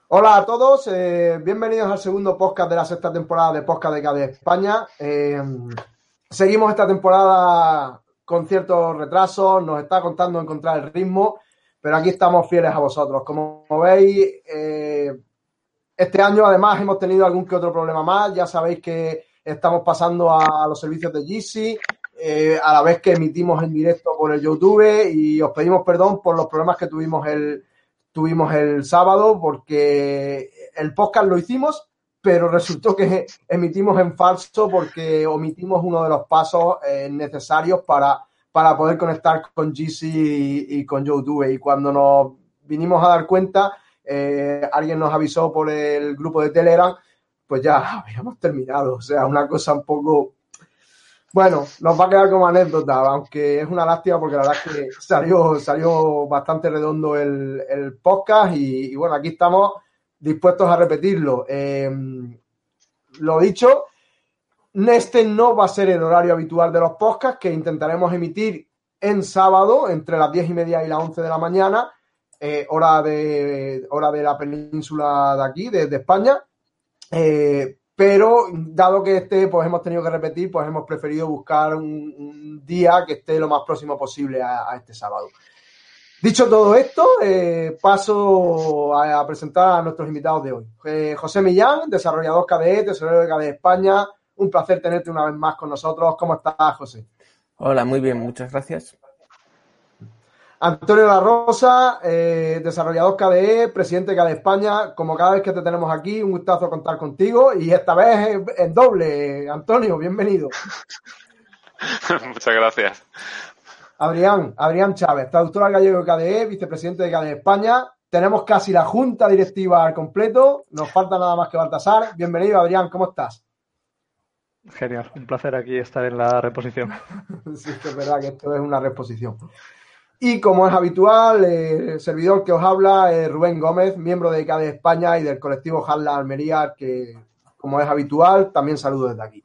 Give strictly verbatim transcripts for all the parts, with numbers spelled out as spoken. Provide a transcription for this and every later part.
Hola a todos, eh, bienvenidos al segundo podcast de la sexta temporada de Podcast de K D E España. Eh, seguimos esta temporada con ciertos retrasos, nos está costando encontrar el ritmo, pero aquí estamos fieles a vosotros. Como veis, eh, este año además hemos tenido algún que otro problema más. Ya sabéis que estamos pasando a los servicios de Jitsi, eh, a la vez que emitimos en directo por el YouTube, y os pedimos perdón por los problemas que tuvimos el tuvimos el sábado, porque el podcast lo hicimos, pero resultó que emitimos en falso porque omitimos uno de los pasos eh, necesarios para, para poder conectar con Jitsi y, y con YouTube. Y cuando nos vinimos a dar cuenta, eh, alguien nos avisó por el grupo de Telegram, pues ya habíamos terminado. O sea, una cosa un poco... Bueno, nos va a quedar como anécdota, aunque es una lástima porque la verdad es que salió, salió bastante redondo el, el podcast y, y bueno, aquí estamos dispuestos a repetirlo. Eh, lo dicho, este no va a ser el horario habitual de los podcasts, que intentaremos emitir en sábado entre las diez y media y las once de la mañana, eh, hora, de, hora de la península de aquí, de, de España. Eh, pero dado que este pues hemos tenido que repetir, pues hemos preferido buscar un, un día que esté lo más próximo posible a, a este sábado. Dicho todo esto, eh, paso a, a presentar a nuestros invitados de hoy. Eh, José Millán, desarrollador K D E, tesorero de K D E España. Un placer tenerte una vez más con nosotros. ¿Cómo estás, José? Hola, muy bien, muchas gracias. Antonio La Rosa, eh, desarrollador K D E, presidente de K D E España. Como cada vez que te tenemos aquí, un gustazo contar contigo, y esta vez en doble. Antonio, bienvenido. Muchas gracias. Adrián, Adrián Chávez, traductor al gallego de K D E, vicepresidente de K D E España. Tenemos casi la junta directiva al completo, nos falta nada más que Baltasar. Bienvenido, Adrián, ¿cómo estás? Genial, un placer aquí estar en la reposición. Sí, es verdad que esto es una reposición. Y como es habitual, eh, el servidor que os habla es Rubén Gómez, miembro de K D E España y del colectivo Handla Almería, que como es habitual, también saludo desde aquí.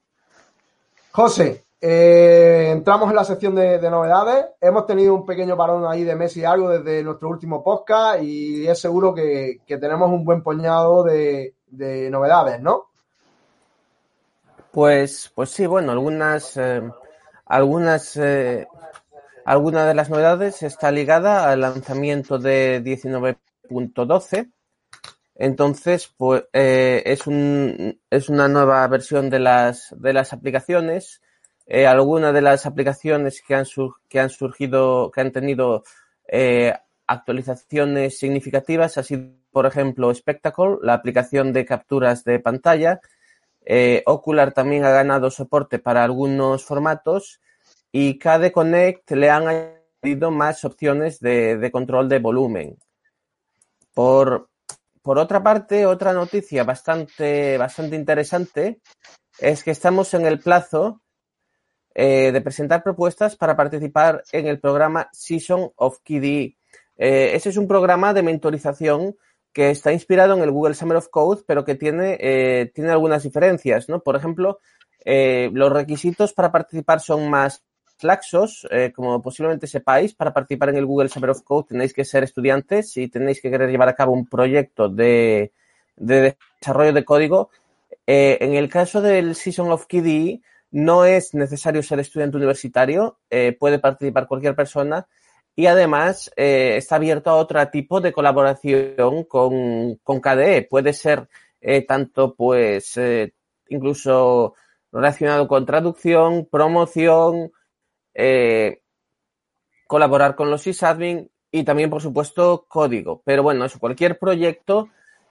José, eh, entramos en la sección de, de novedades. Hemos tenido un pequeño parón ahí de mes y algo desde nuestro último podcast, y es seguro que, que tenemos un buen puñado de, de novedades, ¿no? Pues, pues sí, bueno, algunas, eh, algunas, eh, alguna de las novedades está ligada al lanzamiento de diecinueve punto doce. Entonces, pues eh, es un, es una nueva versión de las, de las aplicaciones. Eh, algunas de las aplicaciones que han, sur, que han surgido, que han tenido eh, actualizaciones significativas ha sido, por ejemplo, Spectacle, la aplicación de capturas de pantalla. Eh, Ocular también ha ganado soporte para algunos formatos, y K D E Connect le han añadido más opciones de, de control de volumen. Por, por otra parte, otra noticia bastante, bastante interesante es que estamos en el plazo eh, de presentar propuestas para participar en el programa Season of K D E. Eh, ese es un programa de mentorización que está inspirado en el Google Summer of Code, pero que tiene, eh, tiene algunas diferencias, ¿no? Por ejemplo, eh, los requisitos para participar son más laxos. Eh, como posiblemente sepáis, para participar en el Google Summer of Code tenéis que ser estudiantes y tenéis que querer llevar a cabo un proyecto de, de desarrollo de código. Eh, en el caso del Season of K D E, no es necesario ser estudiante universitario, eh, puede participar cualquier persona. Y además eh, está abierto a otro tipo de colaboración con, con K D E. Puede ser eh, tanto, pues, eh, incluso relacionado con traducción, promoción, eh, colaborar con los sysadmin y también, por supuesto, código. Pero bueno, eso, cualquier proyecto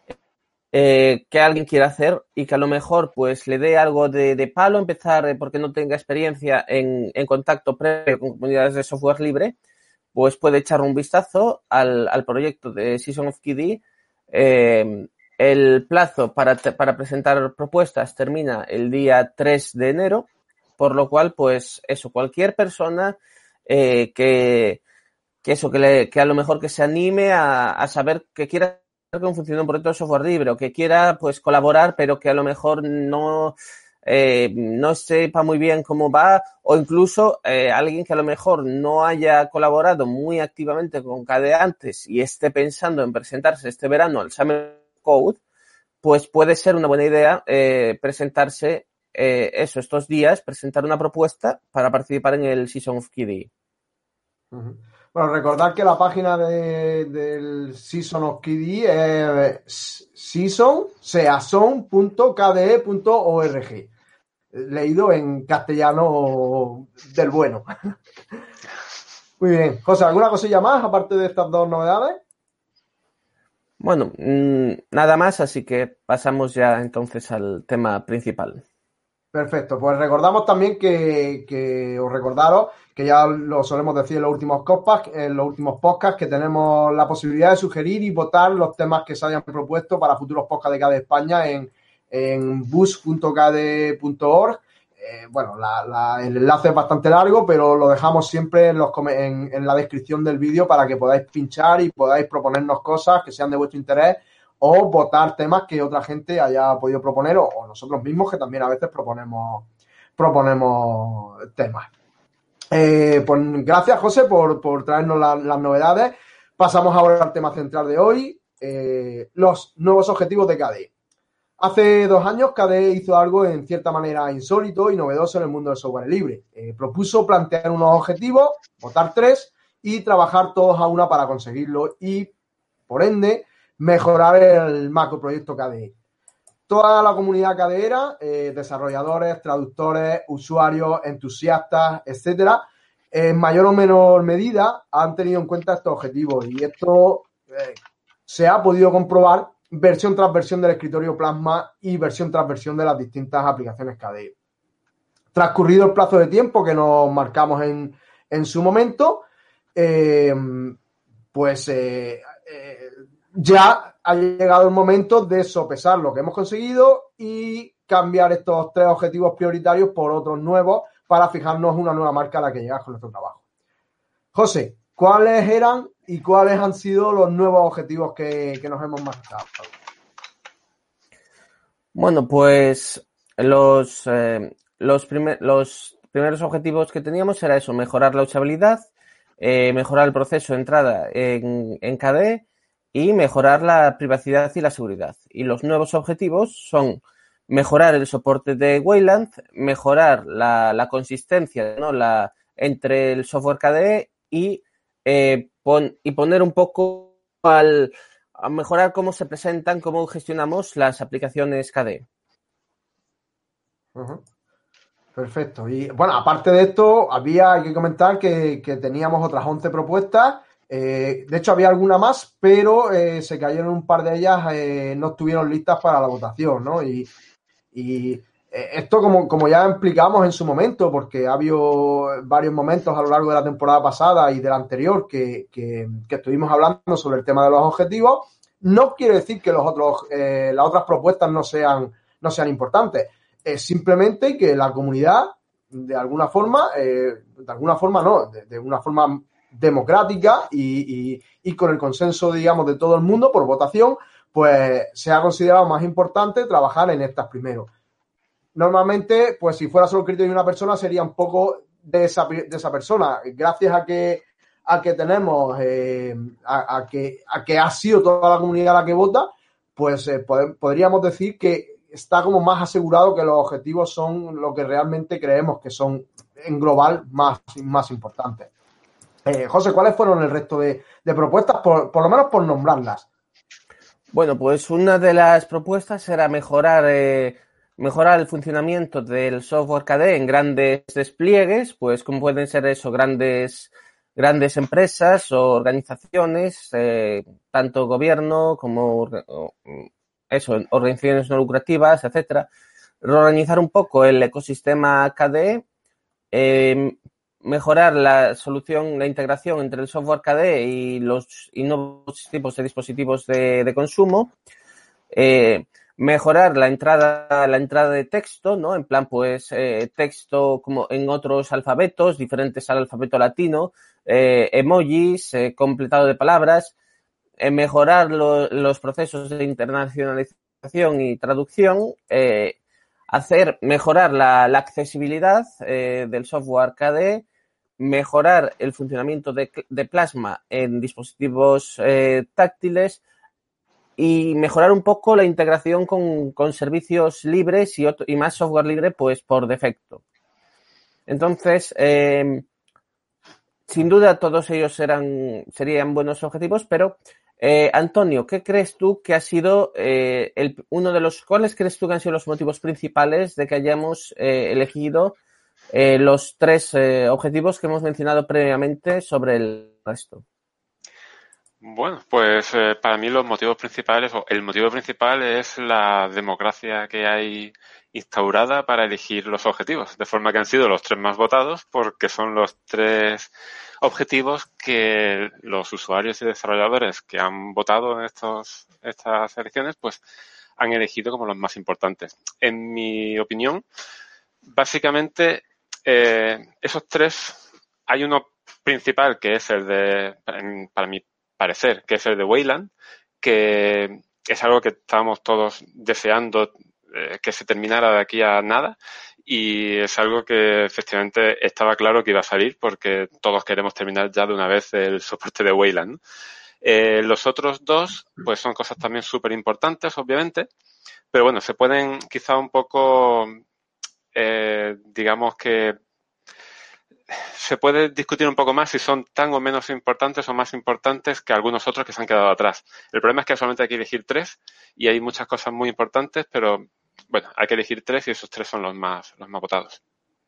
eh, que alguien quiera hacer y que a lo mejor pues le dé algo de, de palo empezar eh, porque no tenga experiencia en, en contacto previo con comunidades de software libre, pues puede echar un vistazo al, al proyecto de Season of K D E. Eh, el plazo para, para presentar propuestas termina el día tres de enero, por lo cual, pues eso, cualquier persona eh, que, que eso, que, le, que a lo mejor que se anime a, a saber que quiera cómo funciona un proyecto de software libre, o que quiera pues colaborar, pero que a lo mejor no... Eh, no sepa muy bien cómo va, o incluso eh, alguien que a lo mejor no haya colaborado muy activamente con K D E antes y esté pensando en presentarse este verano al Summer Code, pues puede ser una buena idea eh, presentarse eh, eso, estos días, presentar una propuesta para participar en el Season of K D E. Uh-huh. Bueno, recordad que la página de, del Season of K D E es season, season punto k d e punto org. Leído en castellano del bueno. Muy bien. José, ¿alguna cosilla más aparte de estas dos novedades? Bueno, mmm, nada más, así que pasamos ya entonces al tema principal. Perfecto, pues recordamos también que, que os recordaros, que ya lo solemos decir en los últimos podcasts, en los últimos podcasts, que tenemos la posibilidad de sugerir y votar los temas que se hayan propuesto para futuros podcasts de K D E España en, en bus punto k d e punto org. Eh, bueno, la, la, el enlace es bastante largo, pero lo dejamos siempre en, los, en, en la descripción del vídeo para que podáis pinchar y podáis proponernos cosas que sean de vuestro interés o votar temas que otra gente haya podido proponer o, o nosotros mismos que también a veces proponemos, proponemos temas. Eh, pues gracias, José, por, por traernos la, las novedades. Pasamos ahora al tema central de hoy, eh, los nuevos objetivos de K D E. Hace dos años K D E hizo algo en cierta manera insólito y novedoso en el mundo del software libre. Eh, propuso plantear unos objetivos, votar tres y trabajar todos a una para conseguirlo y, por ende, mejorar el macroproyecto K D E. Toda la comunidad KDEera, eh, desarrolladores, traductores, usuarios, entusiastas, etcétera, en mayor o menor medida han tenido en cuenta estos objetivos y esto eh, se ha podido comprobar versión tras versión del escritorio Plasma y versión tras versión de las distintas aplicaciones K D E. Transcurrido el plazo de tiempo que nos marcamos en, en su momento, eh, pues eh, eh, ya ha llegado el momento de sopesar lo que hemos conseguido y cambiar estos tres objetivos prioritarios por otros nuevos para fijarnos una nueva marca a la que llegar con nuestro trabajo. José, ¿cuáles eran y cuáles han sido los nuevos objetivos que, que nos hemos marcado? Bueno, pues los, eh, los, primer, los primeros objetivos que teníamos era eso, mejorar la usabilidad, eh, mejorar el proceso de entrada en, en K D E y mejorar la privacidad y la seguridad. Y los nuevos objetivos son mejorar el soporte de Wayland, mejorar la, la consistencia, ¿no? la, entre el software K D E y, eh, pon, y poner un poco al, a mejorar cómo se presentan, cómo gestionamos las aplicaciones K D E. Uh-huh. Perfecto. Y bueno, aparte de esto, había que comentar que, que teníamos otras once propuestas. Eh, de hecho, había alguna más, pero eh, se cayeron un par de ellas, eh, no estuvieron listas para la votación, ¿no? Y, y eh, esto, como, como ya explicamos en su momento, porque ha habido varios momentos a lo largo de la temporada pasada y de la anterior que, que, que estuvimos hablando sobre el tema de los objetivos, no quiere decir que los otros, eh, las otras propuestas no sean, no sean importantes. Es simplemente que la comunidad, de alguna forma, eh, de alguna forma no, de, de una forma democrática y, y, y con el consenso, digamos, de todo el mundo por votación, pues se ha considerado más importante trabajar en estas primero. Normalmente, pues si fuera solo criterio de una persona, sería un poco de esa, de esa persona. Gracias a que, a que tenemos, eh, a, a, que, a que ha sido toda la comunidad la que vota, pues eh, pod- podríamos decir que está como más asegurado que los objetivos son lo que realmente creemos que son en global más, más importantes. Eh, José, ¿cuáles fueron el resto de, de propuestas? Por, por lo menos por nombrarlas. Bueno, pues una de las propuestas era mejorar, eh, mejorar el funcionamiento del software K D E en grandes despliegues, pues como pueden ser eso, grandes, grandes empresas o organizaciones, eh, tanto gobierno como eso, organizaciones no lucrativas, etcétera. Reorganizar un poco el ecosistema K D E, eh, mejorar la solución, la integración entre el software K D E y los y nuevos tipos de dispositivos de, de consumo, eh, mejorar la entrada, la entrada de texto, ¿no? En plan, pues, eh, texto como en otros alfabetos, diferentes al alfabeto latino, eh, emojis, eh, completado de palabras, eh, mejorar lo, los procesos de internacionalización y traducción, eh, hacer, mejorar la, la accesibilidad eh, del software K D E, mejorar el funcionamiento de, de Plasma en dispositivos eh, táctiles y mejorar un poco la integración con, con servicios libres y, otro, y más software libre pues por defecto. Entonces, eh, sin duda todos ellos eran, serían buenos objetivos, pero eh, Antonio, ¿qué crees tú que ha sido eh, el, uno de los, cuáles crees tú que han sido los motivos principales de que hayamos eh, elegido eh, los tres eh, objetivos que hemos mencionado previamente sobre el resto? Bueno, pues eh, para mí los motivos principales, o el motivo principal es la democracia que hay instaurada para elegir los objetivos, de forma que han sido los tres más votados porque son los tres objetivos que los usuarios y desarrolladores que han votado en estos, estas elecciones pues han elegido como los más importantes. En mi opinión, básicamente eh, esos tres, hay uno principal que es el de, para mí, parecer, que es el de Wayland, que es algo que estábamos todos deseando eh, que se terminara de aquí a nada y es algo que efectivamente estaba claro que iba a salir porque todos queremos terminar ya de una vez el soporte de Wayland. Eh, los otros dos pues son cosas también súper importantes, obviamente, pero bueno, se pueden quizá un poco, eh, digamos que se puede discutir un poco más si son tan o menos importantes o más importantes que algunos otros que se han quedado atrás. El problema es que solamente hay que elegir tres y hay muchas cosas muy importantes, pero bueno, hay que elegir tres y esos tres son los más, los más votados.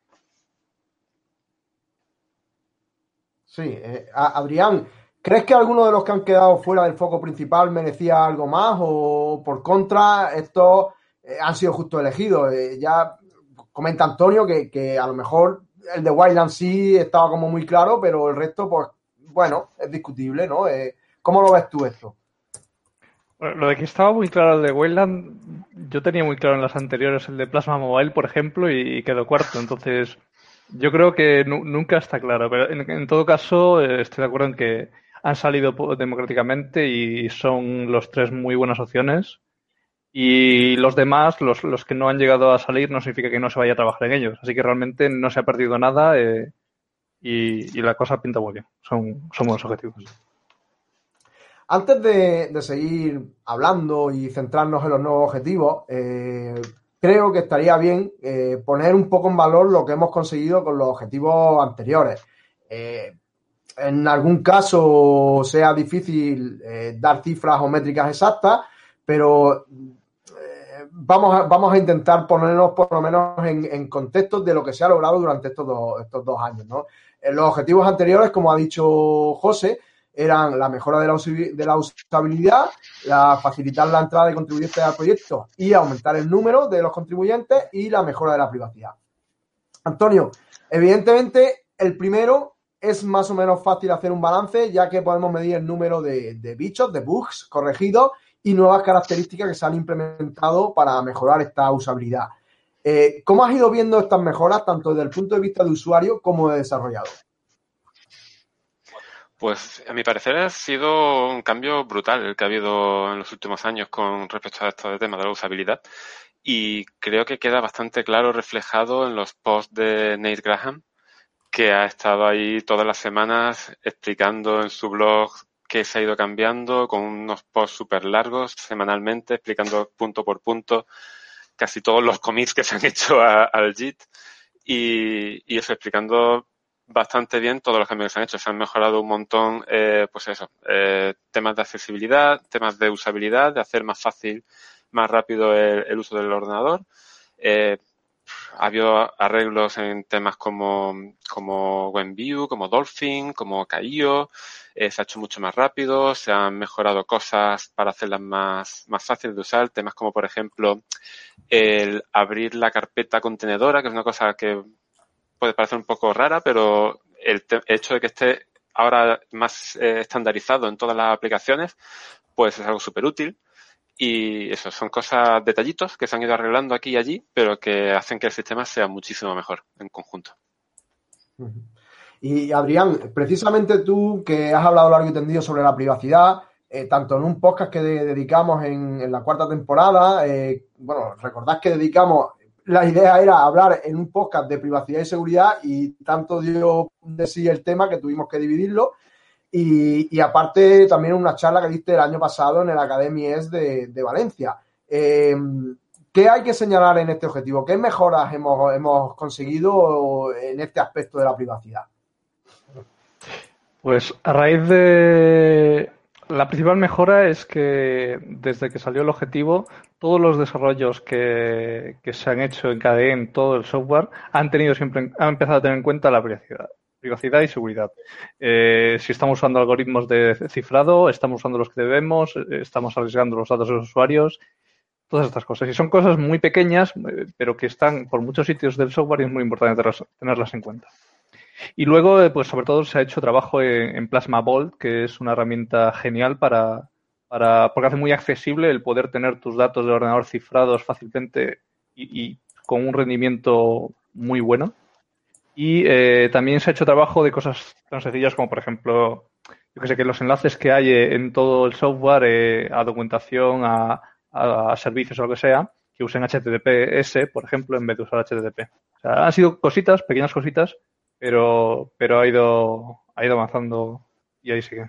Sí, eh, Adrián, ¿crees que alguno de los que han quedado fuera del foco principal merecía algo más o por contra estos eh, han sido justo elegidos? Eh, ya comenta Antonio que, que a lo mejor el de Wayland sí estaba como muy claro, pero el resto, pues, bueno, es discutible, ¿no? Eh, ¿Cómo lo ves tú esto? Bueno, lo de que estaba muy claro el de Wayland, yo tenía muy claro en las anteriores el de Plasma Mobile, por ejemplo, y quedó cuarto. Entonces, yo creo que nu- nunca está claro. Pero en, en todo caso, eh, estoy de acuerdo en que han salido po- democráticamente y son los tres muy buenas opciones. Y los demás, los, los que no han llegado a salir, no significa que no se vaya a trabajar en ellos. Así que realmente no se ha perdido nada eh, y, y la cosa pinta muy bien. Son, son buenos objetivos. Antes de, de seguir hablando y centrarnos en los nuevos objetivos, eh, creo que estaría bien eh, poner un poco en valor lo que hemos conseguido con los objetivos anteriores. Eh, en algún caso sea difícil eh, dar cifras o métricas exactas, pero eh, vamos, a, vamos a intentar ponernos por lo menos en, en contexto de lo que se ha logrado durante estos dos, estos dos años, ¿no? En los objetivos anteriores, como ha dicho José, eran la mejora de la, de la usabilidad, la facilitar la entrada de contribuyentes al proyecto y aumentar el número de los contribuyentes y la mejora de la privacidad. Antonio, evidentemente el primero es más o menos fácil hacer un balance ya que podemos medir el número de, de bichos, de bugs corregidos y nuevas características que se han implementado para mejorar esta usabilidad. Eh, ¿Cómo has ido viendo estas mejoras tanto desde el punto de vista de usuario como de desarrollador? Pues a mi parecer ha sido un cambio brutal el que ha habido en los últimos años con respecto a estos temas de la usabilidad y creo que queda bastante claro reflejado en los posts de Nate Graham, que ha estado ahí todas las semanas explicando en su blog qué se ha ido cambiando con unos posts súper largos semanalmente, explicando punto por punto casi todos los commits que se han hecho a, al Git y, y eso, explicando bastante bien todos los cambios que se han hecho. Se han mejorado un montón, eh, pues eso, eh, temas de accesibilidad, temas de usabilidad, de hacer más fácil, más rápido el, el uso del ordenador. Eh, ha habido arreglos en temas como, como WebView, como Dolphin, como K I O. Eh, se ha hecho mucho más rápido, se han mejorado cosas para hacerlas más, más fáciles de usar. Temas como, por ejemplo, el abrir la carpeta contenedora, que es una cosa que puede parecer un poco rara, pero el te- hecho de que esté ahora más eh, estandarizado en todas las aplicaciones, pues es algo súper útil. Y eso, son cosas, detallitos que se han ido arreglando aquí y allí, pero que hacen que el sistema sea muchísimo mejor en conjunto. Y Adrián, precisamente tú que has hablado largo y tendido sobre la privacidad, eh, tanto en un podcast que de- dedicamos en, en la cuarta temporada, eh, bueno, recordad que dedicamos, la idea era hablar en un podcast de privacidad y seguridad y tanto dio de sí el tema que tuvimos que dividirlo. Y, y aparte también una charla que diste el año pasado en el Academy E S de, de Valencia. Eh, ¿Qué hay que señalar en este objetivo? ¿Qué mejoras hemos, hemos conseguido en este aspecto de la privacidad? Pues a raíz de... La principal mejora es que desde que salió el objetivo, todos los desarrollos que, que se han hecho en K D E, en todo el software, han tenido siempre, han empezado a tener en cuenta la privacidad, privacidad y seguridad. Eh, si estamos usando algoritmos de cifrado, estamos usando los que debemos, estamos arriesgando los datos de los usuarios, todas estas cosas. Y son cosas muy pequeñas, pero que están por muchos sitios del software y es muy importante tenerlas, tenerlas en cuenta. Y luego, pues sobre todo se ha hecho trabajo en, en Plasma Vault, que es una herramienta genial para, para, porque hace muy accesible el poder tener tus datos de ordenador cifrados fácilmente y, y con un rendimiento muy bueno. Y eh, también se ha hecho trabajo de cosas tan sencillas como, por ejemplo, yo que sé, que los enlaces que hay en todo el software eh, a documentación, a, a, a servicios o lo que sea, que usen H T T P S, por ejemplo, en vez de usar H T T P. O sea, han sido cositas, pequeñas cositas, pero pero ha ido ha ido avanzando y ahí sigue.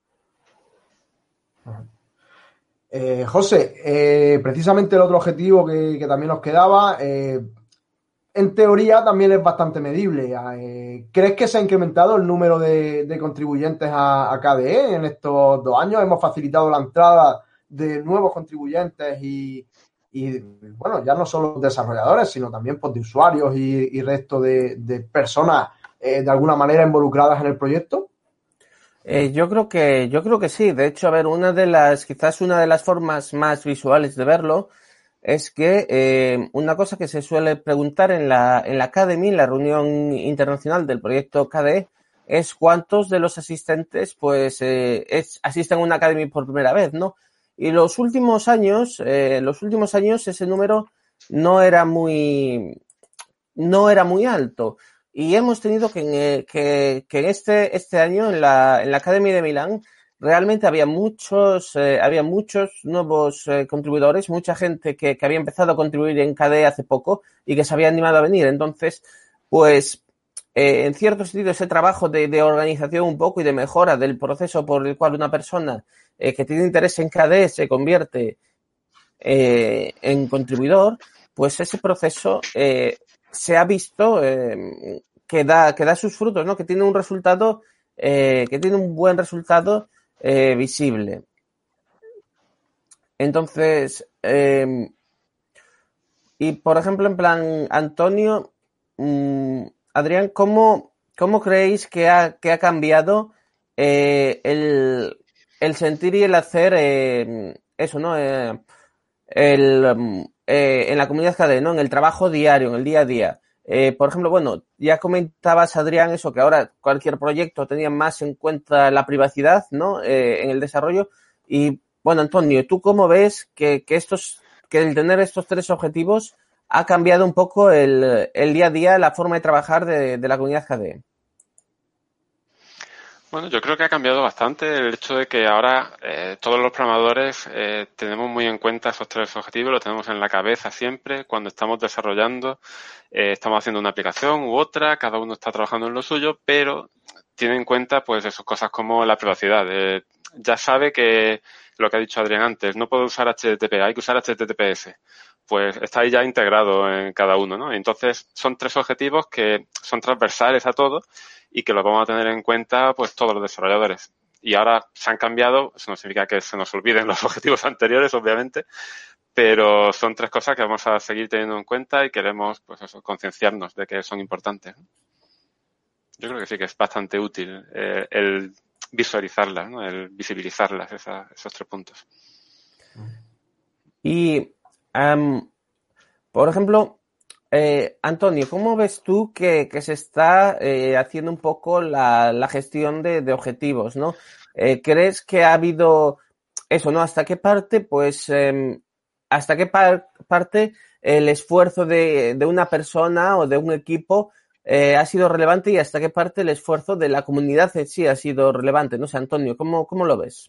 Eh, José, eh, precisamente el otro objetivo que, que también nos quedaba, eh, en teoría también es bastante medible. Eh, ¿crees que se ha incrementado el número de, de contribuyentes a, a K D E en estos dos años? ¿Hemos facilitado la entrada de nuevos contribuyentes y, y bueno, ya no solo desarrolladores, sino también pues, de usuarios y, y resto de, de personas eh, de alguna manera involucradas en el proyecto? Eh, yo creo que, yo creo que sí. De hecho, a ver, una de las, quizás una de las formas más visuales de verlo es que eh, una cosa que se suele preguntar en la, en la Academy, en la reunión internacional del proyecto K D E, es cuántos de los asistentes, pues, eh, es, asisten a una Academy por primera vez, ¿no? Y los últimos años, eh, los últimos años ese número no era muy, no era muy alto. Y hemos tenido que, que, que este, este año en la, en la Academy de Milán realmente había muchos, eh, había muchos nuevos eh, contribuidores, mucha gente que, que había empezado a contribuir en K D E hace poco y que se había animado a venir. Entonces, pues, eh, en cierto sentido, ese trabajo de, de organización un poco y de mejora del proceso por el cual una persona eh, que tiene interés en K D E se convierte eh, en contribuidor, pues ese proceso eh, se ha visto eh, que da, que da sus frutos, ¿no? Que tiene un resultado, eh, que tiene un buen resultado eh, visible. Entonces, eh, y por ejemplo, en plan, Antonio, mmm, Adrián, ¿cómo, cómo creéis que ha, que ha cambiado eh, el, el sentir y el hacer eh, eso, ¿no? Eh, el, eh, en la comunidad K D E, ¿no? En el trabajo diario, en el día a día. Eh, por ejemplo, bueno, ya comentabas, Adrián, eso, que ahora cualquier proyecto tenía más en cuenta la privacidad, ¿no? Eh, en el desarrollo. Y, bueno, Antonio, ¿tú cómo ves que, que estos, que el tener estos tres objetivos ha cambiado un poco el, el día a día, la forma de trabajar de, de la comunidad K D E? Bueno, yo creo que ha cambiado bastante el hecho de que ahora eh, todos los programadores eh, tenemos muy en cuenta esos tres objetivos, los tenemos en la cabeza siempre cuando estamos desarrollando, eh, estamos haciendo una aplicación u otra, cada uno está trabajando en lo suyo, pero tiene en cuenta pues esas cosas como la privacidad. Eh, ya sabe que lo que ha dicho Adrián antes, no puedo usar H T T P, hay que usar H T T P S. Pues está ahí ya integrado en cada uno, ¿no? Entonces son tres objetivos que son transversales a todo y que los vamos a tener en cuenta pues todos los desarrolladores. Y ahora se han cambiado, eso no significa que se nos olviden los objetivos anteriores, obviamente, pero son tres cosas que vamos a seguir teniendo en cuenta y queremos pues eso, concienciarnos de que son importantes. Yo creo que sí que es bastante útil eh, el visualizarlas, ¿no? El visibilizarlas, esa, esos tres puntos. Y, um, por ejemplo, Eh, Antonio, ¿cómo ves tú que, que se está eh, haciendo un poco la, la gestión de, de objetivos, ¿no? Eh, ¿crees que ha habido eso, ¿no? ¿Hasta qué parte, pues, eh, hasta qué par parte el esfuerzo de, de una persona o de un equipo eh, ha sido relevante y hasta qué parte el esfuerzo de la comunidad en sí ha sido relevante? No sé, Antonio, ¿cómo, cómo lo ves?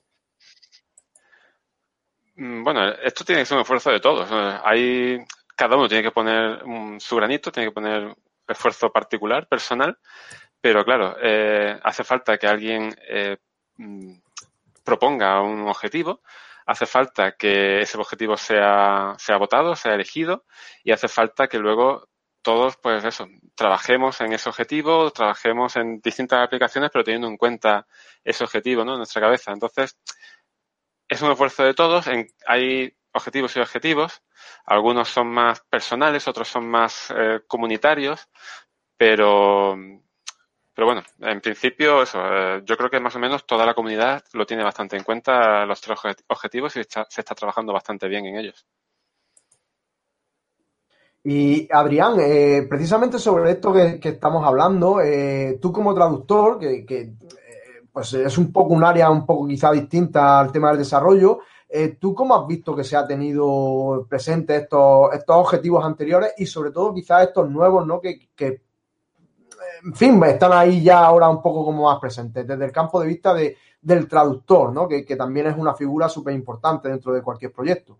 Bueno, esto tiene que ser un esfuerzo de todos. Hay... Cada uno tiene que poner um, su granito, tiene que poner esfuerzo particular, personal, pero claro, eh, hace falta que alguien eh, mmm, proponga un objetivo, hace falta que ese objetivo sea, sea votado, sea elegido, y hace falta que luego todos, pues eso, trabajemos en ese objetivo, trabajemos en distintas aplicaciones, pero teniendo en cuenta ese objetivo, ¿no?, en nuestra cabeza. Entonces, es un esfuerzo de todos. En, hay objetivos y objetivos. Algunos son más personales, otros son más eh, comunitarios, pero, pero bueno, en principio eso, eh, yo creo que más o menos toda la comunidad lo tiene bastante en cuenta, los tres objetivos, y está, se está trabajando bastante bien en ellos. Y Adrián, eh, precisamente sobre esto que, que estamos hablando, eh, tú como traductor, que, que eh, pues es un poco un área un poco quizá distinta al tema del desarrollo, eh, ¿tú cómo has visto que se ha tenido presente estos, estos objetivos anteriores y sobre todo quizás estos nuevos, ¿no?, que, que en fin, están ahí ya ahora un poco como más presentes, desde el campo de vista de, del traductor, ¿no?, que, que también es una figura súper importante dentro de cualquier proyecto?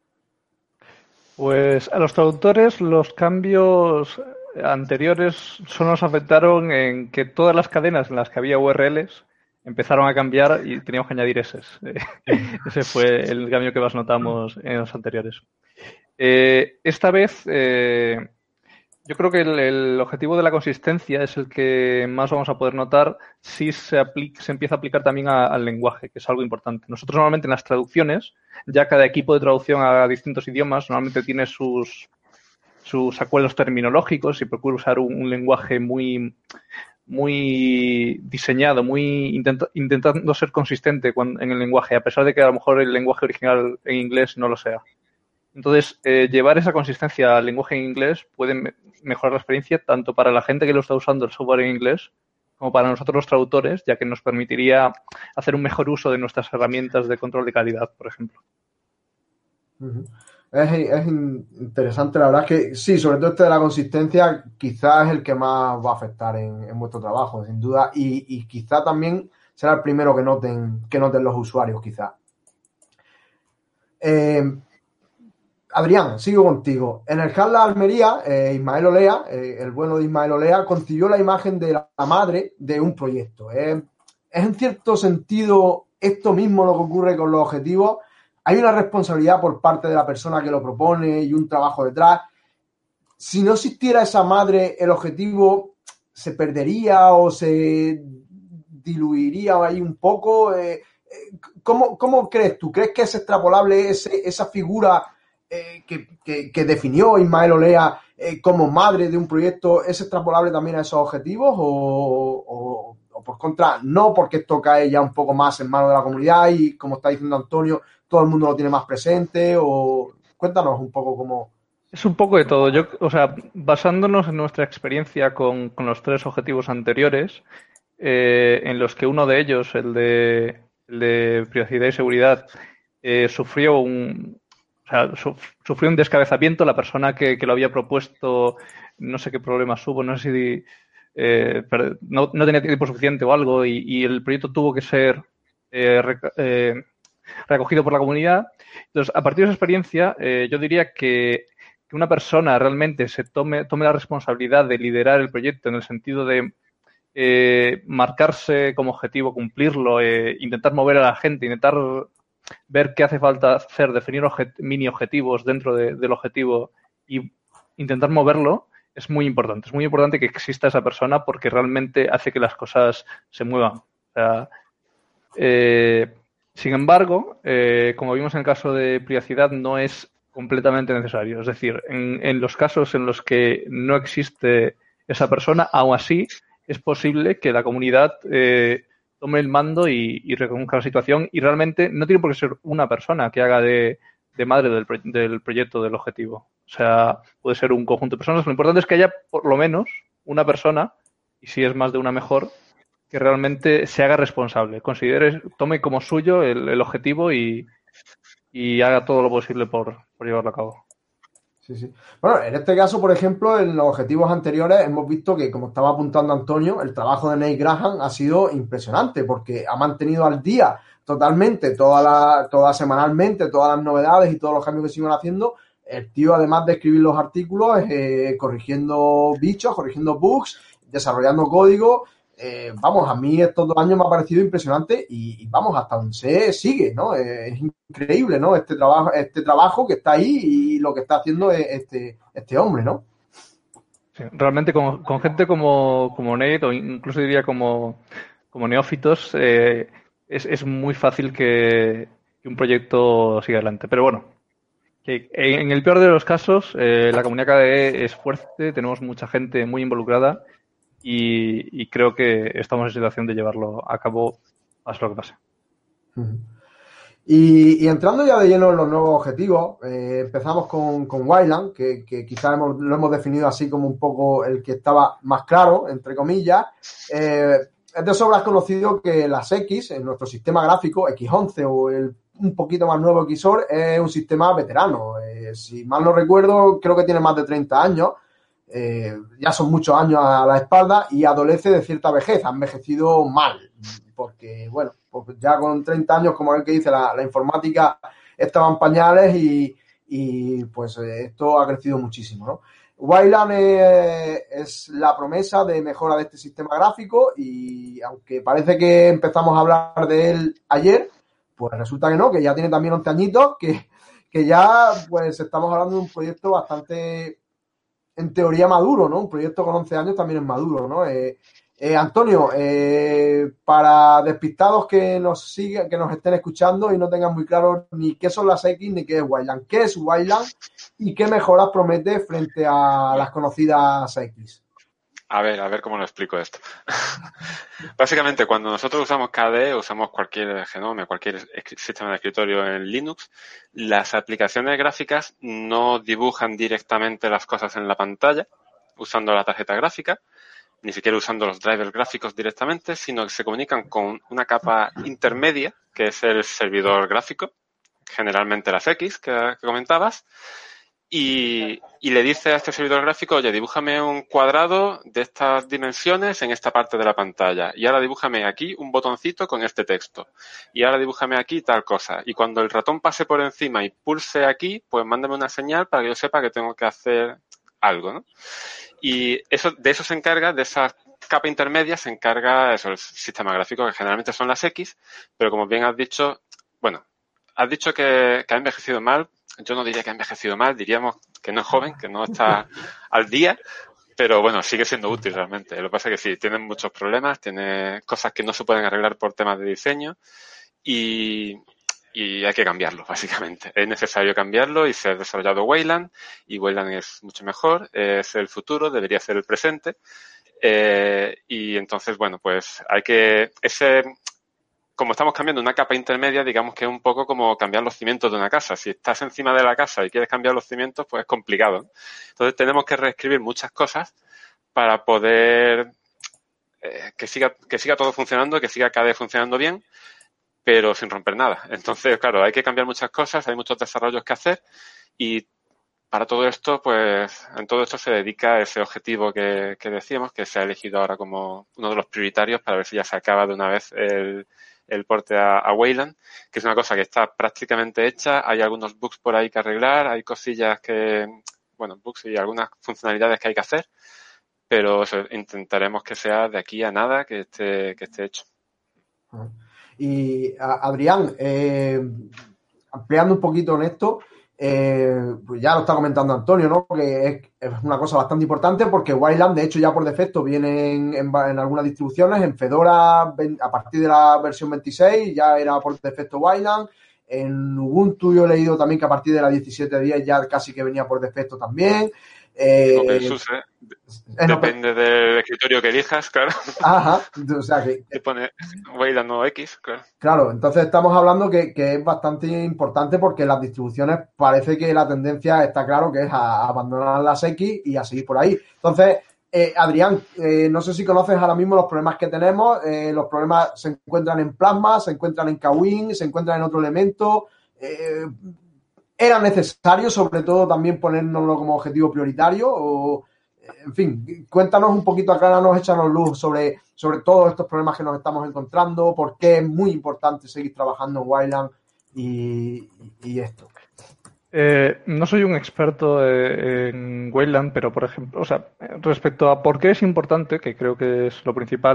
Pues a los traductores los cambios anteriores solo nos afectaron en que todas las cadenas en las que había U R Ls empezaron a cambiar y teníamos que añadir S. Ese fue el cambio que más notamos en los anteriores. Eh, esta vez, eh, yo creo que el, el objetivo de la consistencia es el que más vamos a poder notar si se, aplica, se empieza a aplicar también a, al lenguaje, que es algo importante. Nosotros normalmente en las traducciones, ya cada equipo de traducción a distintos idiomas normalmente tiene sus, sus acuerdos terminológicos y procura usar un, un lenguaje muy, muy diseñado, muy intenta, intentando ser consistente cuando, en el lenguaje, a pesar de que a lo mejor el lenguaje original en inglés no lo sea. Entonces, eh, llevar esa consistencia al lenguaje en inglés puede me mejorar la experiencia tanto para la gente que lo está usando el software en inglés como para nosotros los traductores, ya que nos permitiría hacer un mejor uso de nuestras herramientas de control de calidad, por ejemplo. Uh-huh. Es, es interesante, la verdad es que sí, sobre todo este de la consistencia quizás es el que más va a afectar en, en vuestro trabajo, sin duda, y, y quizá también será el primero que noten, que noten los usuarios, quizá. Eh, Adrián, sigo contigo. En el Hub La Almería, eh, Ismael Olea, eh, el bueno de Ismael Olea, concibió la imagen de la madre de un proyecto. Eh, es en cierto sentido esto mismo lo que ocurre con los objetivos. Hay una responsabilidad por parte de la persona que lo propone y un trabajo detrás. Si no existiera esa madre, el objetivo se perdería o se diluiría ahí un poco. Eh, ¿cómo, ¿Cómo crees tú? ¿Crees que es extrapolable ese, esa figura eh, que, que, que definió Ismael Olea eh, como madre de un proyecto? ¿Es extrapolable también a esos objetivos o, o, o por contra no, porque esto cae ya un poco más en manos de la comunidad y, como está diciendo Antonio, todo el mundo lo tiene más presente? O cuéntanos un poco cómo... Es un poco de todo. Yo, o sea, basándonos en nuestra experiencia con, con los tres objetivos anteriores, eh, en los que uno de ellos, el de, el de privacidad y seguridad, eh, sufrió un, o sea, su, sufrió un descabezamiento. La persona que, que lo había propuesto, no sé qué problemas hubo, no sé si eh, no, no tenía tiempo suficiente o algo, y, y el proyecto tuvo que ser eh, rec, eh, recogido por la comunidad. Entonces, a partir de esa experiencia, eh, yo diría que, que una persona realmente se tome, tome la responsabilidad de liderar el proyecto en el sentido de eh, marcarse como objetivo, cumplirlo, eh, intentar mover a la gente, intentar ver qué hace falta hacer, definir objet mini objetivos dentro de, del objetivo y intentar moverlo, es muy importante. Es muy importante que exista esa persona porque realmente hace que las cosas se muevan. O sea, eh, sin embargo, eh, como vimos en el caso de privacidad, no es completamente necesario. Es decir, en, en los casos en los que no existe esa persona, aún así es posible que la comunidad eh, tome el mando y, y reconozca la situación, y realmente no tiene por qué ser una persona que haga de, de madre del, del proyecto, del objetivo. O sea, puede ser un conjunto de personas. Lo importante es que haya por lo menos una persona, y si es más de una mejor, que realmente se haga responsable, considere, tome como suyo el, el objetivo y, y haga todo lo posible por, por llevarlo a cabo. Sí, sí. Bueno, en este caso, por ejemplo, en los objetivos anteriores hemos visto que, como estaba apuntando Antonio, el trabajo de Nate Graham ha sido impresionante porque ha mantenido al día totalmente, toda la, toda semanalmente, todas las novedades y todos los cambios que se iban haciendo. El tío, además de escribir los artículos, eh, corrigiendo bichos, corrigiendo bugs, desarrollando código. eh, vamos, a mí estos dos años me ha parecido impresionante y, y vamos, hasta donde se sigue, ¿no? Eh, es increíble, ¿no? Este trabajo, este trabajo que está ahí y lo que está haciendo este, este hombre, ¿no? Sí, realmente con, con gente como, como Nate, o incluso diría como, como neófitos, eh, es, es muy fácil que, que un proyecto siga adelante. Pero bueno, que en el peor de los casos, eh, la comunidad K D E es fuerte, tenemos mucha gente muy involucrada y, y creo que estamos en situación de llevarlo a cabo, pase lo que pase. Uh-huh. Y, y entrando ya de lleno en los nuevos objetivos, eh, empezamos con, con Wayland, que, que quizás hemos, lo hemos definido así como un poco el que estaba más claro, entre comillas. Eh, es de sobras conocido que las X, en nuestro sistema gráfico, X once o el un poquito más nuevo Xor, es un sistema veterano. Eh, si mal no recuerdo, creo que tiene más de treinta años. Eh, ya son muchos años a la espalda y adolece de cierta vejez, ha envejecido mal, porque, bueno, pues ya con treinta años, como es el que dice, la, la informática estaba en pañales y, y pues esto ha crecido muchísimo, ¿no? Wayland es, es la promesa de mejora de este sistema gráfico y aunque parece que empezamos a hablar de él ayer, pues resulta que no, que ya tiene también once añitos, que, que ya pues estamos hablando de un proyecto bastante, en teoría, maduro, ¿no? Un proyecto con once años también es maduro, ¿no? Eh, eh, Antonio, eh, para despistados que nos sigan, que nos estén escuchando y no tengan muy claro ni qué son las X ni qué es Wayland, ¿qué es Wayland y qué mejoras promete frente a las conocidas X? A ver, a ver cómo lo explico esto. Básicamente, cuando nosotros usamos K D E, usamos cualquier Genome, cualquier sistema de escritorio en Linux, las aplicaciones gráficas no dibujan directamente las cosas en la pantalla usando la tarjeta gráfica, ni siquiera usando los drivers gráficos directamente, sino que se comunican con una capa intermedia, que es el servidor gráfico, generalmente las X que, que comentabas, Y, y le dice a este servidor gráfico, oye, dibújame un cuadrado de estas dimensiones en esta parte de la pantalla. Y ahora dibújame aquí un botoncito con este texto. Y ahora dibújame aquí tal cosa. Y cuando el ratón pase por encima y pulse aquí, pues mándame una señal para que yo sepa que tengo que hacer algo, ¿no? Y eso, de eso se encarga, de esa capa intermedia, se encarga eso, el sistema gráfico, que generalmente son las X, pero como bien has dicho, bueno, has dicho que, que ha envejecido mal. Yo no diría que ha envejecido mal, diríamos que no es joven, que no está al día, pero bueno, sigue siendo útil realmente. Lo que pasa es que sí, tiene muchos problemas, tiene cosas que no se pueden arreglar por temas de diseño y, y hay que cambiarlo, básicamente. Es necesario cambiarlo y se ha desarrollado Wayland y Wayland es mucho mejor, es el futuro, debería ser el presente. Eh, y entonces, bueno, pues hay que... ese Como estamos cambiando una capa intermedia, digamos que es un poco como cambiar los cimientos de una casa. Si estás encima de la casa y quieres cambiar los cimientos, pues es complicado. Entonces tenemos que reescribir muchas cosas para poder eh, que siga que siga todo funcionando, que siga cada vez funcionando bien, pero sin romper nada. Entonces, claro, hay que cambiar muchas cosas, hay muchos desarrollos que hacer y para todo esto, pues en todo esto se dedica ese objetivo que, que decíamos, que se ha elegido ahora como uno de los prioritarios para ver si ya se acaba de una vez el el porte a, a Wayland, que es una cosa que está prácticamente hecha. Hay algunos bugs por ahí que arreglar, hay cosillas que, bueno, bugs y algunas funcionalidades que hay que hacer, pero eso, intentaremos que sea de aquí a nada que esté, que esté hecho. Y Adrián, eh, ampliando un poquito en esto, eh, pues ya lo está comentando Antonio, ¿no? Que es, es una cosa bastante importante porque Wayland, de hecho, ya por defecto viene en, en, en algunas distribuciones, en Fedora a partir de la versión veintiséis ya era por defecto Wayland. En Ubuntu yo he leído también que a partir de la diecisiete diez ya casi que venía por defecto también. Eh, OpenSUSE, depende open... del escritorio que elijas, claro. Ajá, o sea que... Te pone Wayland o X, claro. Claro, entonces estamos hablando que, que es bastante importante porque las distribuciones parece que la tendencia está claro que es a, a abandonar las X y a seguir por ahí. Entonces, eh, Adrián, eh, no sé si conoces ahora mismo los problemas que tenemos. Eh, los problemas se encuentran en Plasma, se encuentran en Kwin, se encuentran en otro elemento. Eh, ¿Era necesario, sobre todo, también ponérnoslo como objetivo prioritario? O, en fin, cuéntanos un poquito, acláranos, échanos luz sobre, sobre todos estos problemas que nos estamos encontrando, por qué es muy importante seguir trabajando en Wayland y, y esto. Eh, no soy un experto eh, en Wayland, pero por ejemplo, o sea, respecto a por qué es importante, que creo que es lo principal,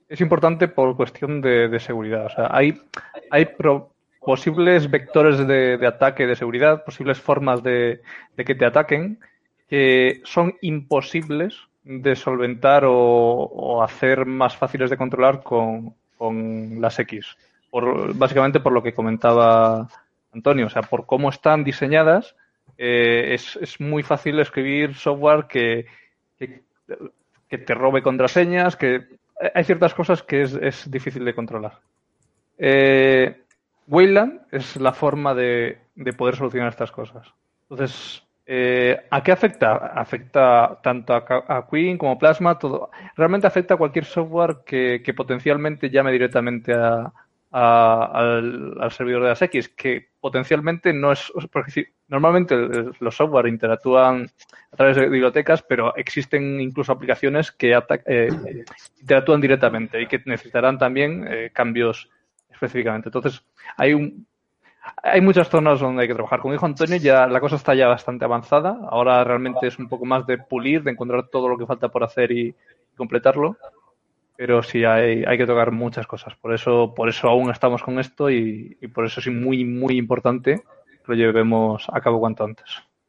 es importante por cuestión de, de seguridad. O sea, hay, hay pro, posibles vectores de, de ataque de seguridad, posibles formas de, de que te ataquen, que son imposibles de solventar o, o hacer más fáciles de controlar con, con las X. Por, básicamente por lo que comentaba Antonio, o sea, por cómo están diseñadas, eh, es, es muy fácil escribir software que, que, que te robe contraseñas, que hay ciertas cosas que es, es difícil de controlar. Eh, Wayland es la forma de, de poder solucionar estas cosas. Entonces, eh, ¿a qué afecta? Afecta tanto a, a Queen como Plasma, todo. Realmente afecta a cualquier software que, que potencialmente llame directamente a, a, al, al servidor de las X, que potencialmente no es... Porque normalmente los software interactúan a través de bibliotecas, pero existen incluso aplicaciones que eh, interactúan directamente y que necesitarán también eh, cambios específicamente. Entonces, hay un hay muchas zonas donde hay que trabajar. Como dijo Antonio, ya la cosa está ya bastante avanzada. Ahora realmente es un poco más de pulir, de encontrar todo lo que falta por hacer y completarlo. Pero sí hay, hay que tocar muchas cosas. Por eso, por eso aún estamos con esto y, y por eso es muy, muy importante que lo llevemos a cabo cuanto antes.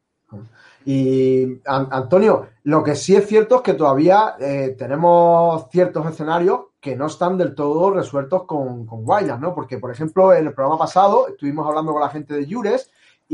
Y Antonio, lo que sí es cierto es que todavía eh, tenemos ciertos escenarios que no están del todo resueltos con, con Wayland, ¿no? Porque, por ejemplo, en el programa pasado estuvimos hablando con la gente de Jures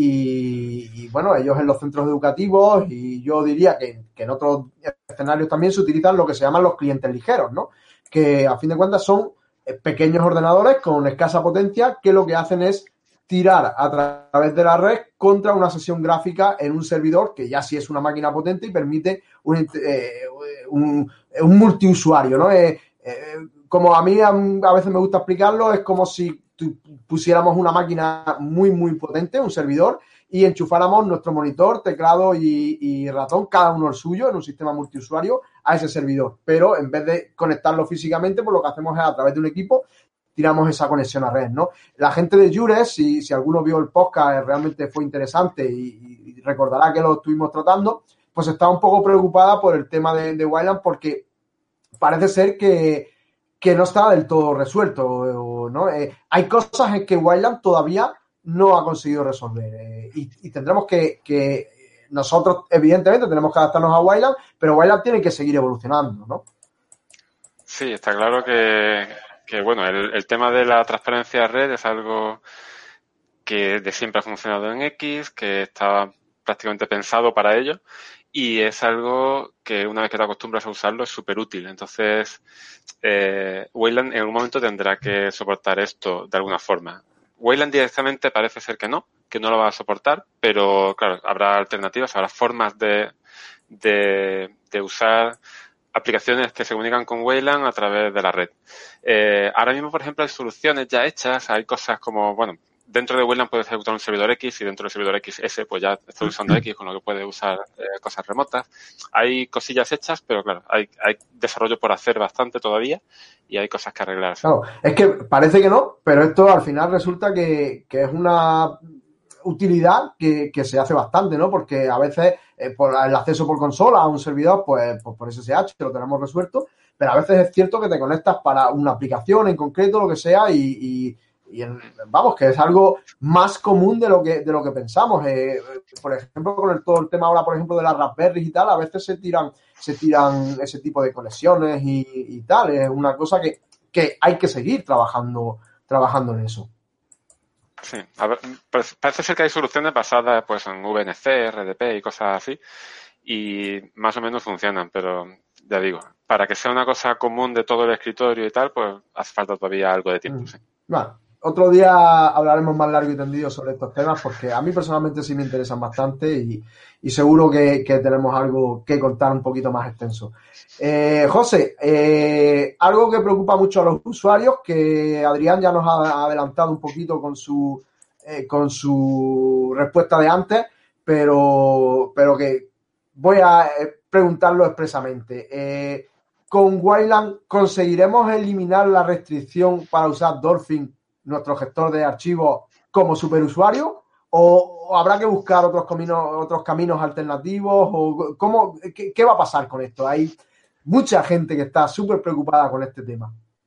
y, y bueno, ellos en los centros educativos y yo diría que, que en otros escenarios también se utilizan lo que se llaman los clientes ligeros, ¿no? Que a fin de cuentas son pequeños ordenadores con escasa potencia que lo que hacen es tirar a través de la red contra una sesión gráfica en un servidor que ya sí es una máquina potente y permite un, eh, un, un multiusuario, ¿no? Eh, eh, como a mí a, a veces me gusta explicarlo, es como si pusiéramos una máquina muy, muy potente, un servidor, y enchufáramos nuestro monitor, teclado y, y ratón, cada uno el suyo, en un sistema multiusuario, a ese servidor. Pero en vez de conectarlo físicamente, pues lo que hacemos es a través de un equipo tiramos esa conexión a red, ¿no? La gente de Jures, si, si alguno vio el podcast, realmente fue interesante y, y recordará que lo estuvimos tratando, pues está un poco preocupada por el tema de, de Wayland porque parece ser que, que no está del todo resuelto, ¿no? Eh, hay cosas en que Wayland todavía no ha conseguido resolver eh, y, y tendremos que, que nosotros, evidentemente, tenemos que adaptarnos a Wayland, pero Wayland tiene que seguir evolucionando, ¿no? Sí, está claro que que bueno, el, el tema de la transparencia de red es algo que de siempre ha funcionado en X, que estaba prácticamente pensado para ello y es algo que una vez que te acostumbras a usarlo es súper útil. Entonces, eh, Wayland en algún momento tendrá que soportar esto de alguna forma. Wayland directamente parece ser que no, que no lo va a soportar, pero claro, habrá alternativas, habrá formas de, de, de usar aplicaciones que se comunican con Wayland a través de la red. Eh, ahora mismo, por ejemplo, hay soluciones ya hechas, hay cosas como, bueno, dentro de Wayland puedes ejecutar un servidor X y dentro del servidor X S pues ya estoy usando X, con lo que puedes usar eh, cosas remotas. Hay cosillas hechas, pero claro, hay, hay desarrollo por hacer bastante todavía y hay cosas que arreglar. Claro, es que parece que no, pero esto al final resulta que, que es una utilidad que, que se hace bastante, ¿no? Porque a veces eh, por el acceso por consola a un servidor, pues, pues por S S H lo tenemos resuelto, pero a veces es cierto que te conectas para una aplicación en concreto, lo que sea, y, y, y en, vamos, que es algo más común de lo que de lo que pensamos. Eh, por ejemplo, con el, todo el tema ahora, por ejemplo, de las Raspberry y tal, a veces se tiran se tiran ese tipo de conexiones y, y tal. Es una cosa que, que hay que seguir trabajando trabajando en eso. Sí, a ver, parece ser que hay soluciones basadas pues en V N C, R D P y cosas así y más o menos funcionan, pero ya digo, para que sea una cosa común de todo el escritorio y tal, pues hace falta todavía algo de tiempo. Mm. Sí. Bueno, otro día hablaremos más largo y tendido sobre estos temas porque a mí personalmente sí me interesan bastante y, y seguro que, que tenemos algo que contar un poquito más extenso. Eh, José, eh, algo que preocupa mucho a los usuarios, que Adrián ya nos ha adelantado un poquito con su eh, con su respuesta de antes, pero, pero que voy a preguntarlo expresamente. Eh, ¿Con Wayland conseguiremos eliminar la restricción para usar Dolphin, nuestro gestor de archivos, como superusuario? ¿O, o habrá que buscar otros caminos, otros caminos alternativos? ¿O cómo, qué, qué va a pasar con esto? Hay mucha gente que está súper preocupada con este tema.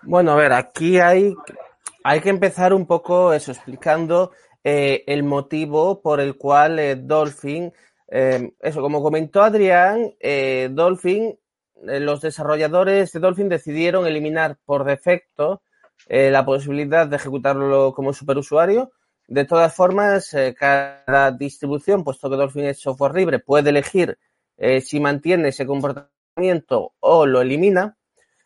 Bueno, a ver, aquí hay, hay que empezar un poco eso, explicando eh, el motivo por el cual eh, Dolphin, eh, eso, como comentó Adrián, eh, Dolphin, eh, los desarrolladores de Dolphin decidieron eliminar por defecto eh, la posibilidad de ejecutarlo como superusuario. De todas formas, eh, cada distribución, puesto que Dolphin es software libre, puede elegir eh, si mantiene ese comportamiento o lo elimina.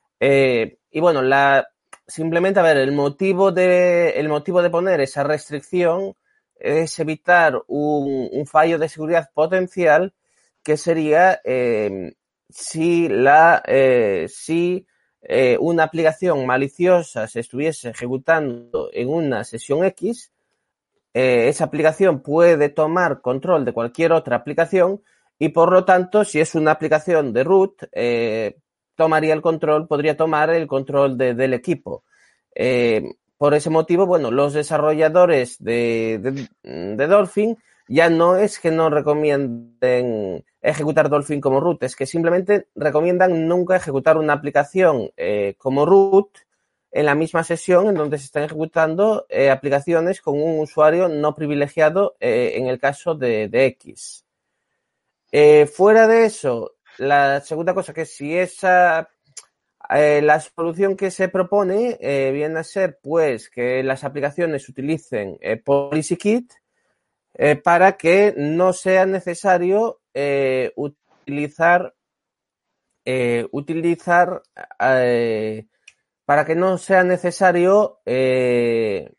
Eh, y bueno, la, simplemente, a ver, el motivo de, el motivo de poner esa restricción es evitar un, un fallo de seguridad potencial, que sería eh, si, la, eh, si eh, una aplicación maliciosa se estuviese ejecutando en una sesión X, eh, esa aplicación puede tomar control de cualquier otra aplicación y, por lo tanto, si es una aplicación de root, eh, tomaría el control, podría tomar el control de, del equipo. Eh, por ese motivo, bueno, los desarrolladores de, de, de Dolphin ya no es que no recomienden ejecutar Dolphin como root, es que simplemente recomiendan nunca ejecutar una aplicación eh, como root en la misma sesión en donde se están ejecutando eh, aplicaciones con un usuario no privilegiado eh, en el caso de, de X. Eh, fuera de eso, la segunda cosa, que si esa eh, la solución que se propone eh, viene a ser pues que las aplicaciones utilicen eh, PolicyKit eh, para que no sea necesario eh, utilizar eh, utilizar eh, para que no sea necesario eh,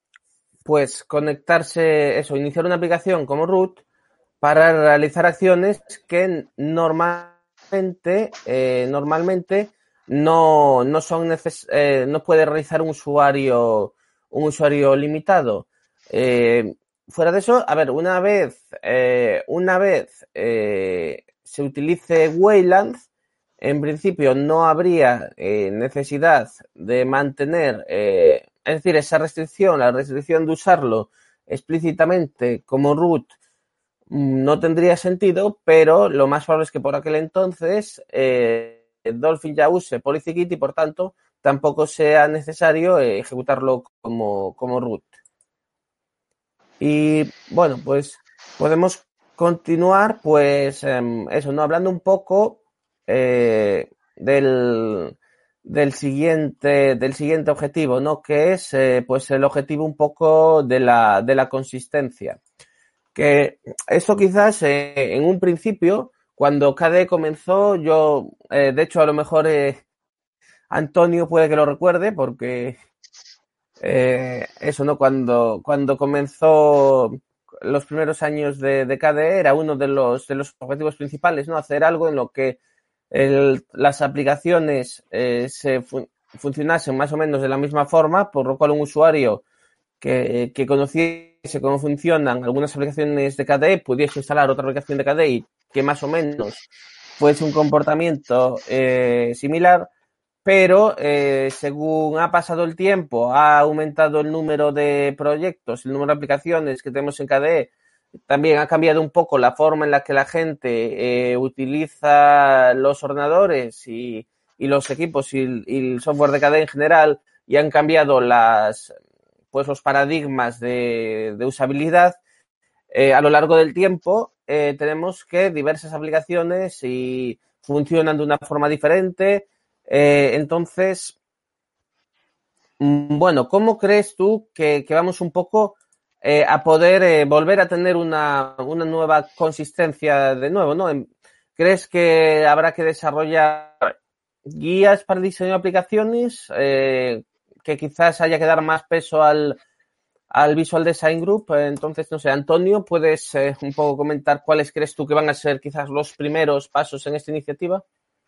pues conectarse, eso, iniciar una aplicación como root para realizar acciones que normalmente, eh, normalmente no, no son neces eh, no puede realizar un usuario, un usuario limitado. Eh, fuera de eso, a ver, una vez, eh, una vez eh, se utilice Wayland, en principio no habría eh, necesidad de mantener, eh, es decir, esa restricción, la restricción de usarlo explícitamente como root no tendría sentido, pero lo más probable es que por aquel entonces eh, Dolphin ya use PolicyKit y por tanto tampoco sea necesario eh, ejecutarlo como, como root. Y bueno, pues podemos continuar, pues eh, eso, ¿no? Hablando un poco eh, del, del siguiente, del siguiente objetivo, ¿no? Que es eh, pues el objetivo un poco de la, de la consistencia. Que eso quizás eh, en un principio, cuando K D E comenzó, yo, eh, de hecho, a lo mejor eh, Antonio puede que lo recuerde, porque eh, eso, ¿no? Cuando, cuando comenzó los primeros años de, de K D E, era uno de los, de los objetivos principales, ¿no? Hacer algo en lo que el, las aplicaciones eh, se fun funcionasen más o menos de la misma forma, por lo cual un usuario que, que conociese cómo funcionan algunas aplicaciones de K D E pudiese instalar otra aplicación de K D E y que más o menos fuese un comportamiento eh, similar, pero eh, según ha pasado el tiempo, ha aumentado el número de proyectos, el número de aplicaciones que tenemos en K D E, también ha cambiado un poco la forma en la que la gente eh, utiliza los ordenadores y, y los equipos y, y el software de K D E en general, y han cambiado las, pues los paradigmas de, de usabilidad. Eh, a lo largo del tiempo eh, tenemos que diversas aplicaciones y funcionan de una forma diferente. Eh, entonces, bueno, ¿cómo crees tú que, que vamos un poco eh, a poder eh, volver a tener una, una nueva consistencia de nuevo, ¿no? ¿Crees que habrá que desarrollar guías para el diseño de aplicaciones? Eh, que quizás haya que dar más peso al, al Visual Design Group. Entonces, no sé, Antonio, ¿puedes eh, un poco comentar cuáles crees tú que van a ser quizás los primeros pasos en esta iniciativa?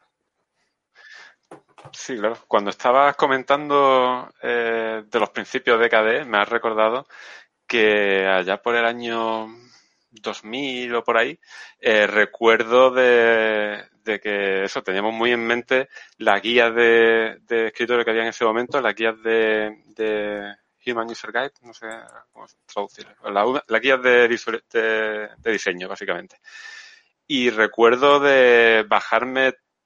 Sí, claro. Cuando estabas comentando eh, de los principios de K D E, me has recordado que allá por el año dos mil o por ahí, eh, recuerdo de, de que eso, teníamos muy en mente las guías de, de escritorio que había en ese momento, las guías de, de Human User Guide, no sé cómo traducirlo, las la guías de, de, de diseño, básicamente. Y recuerdo de bajarme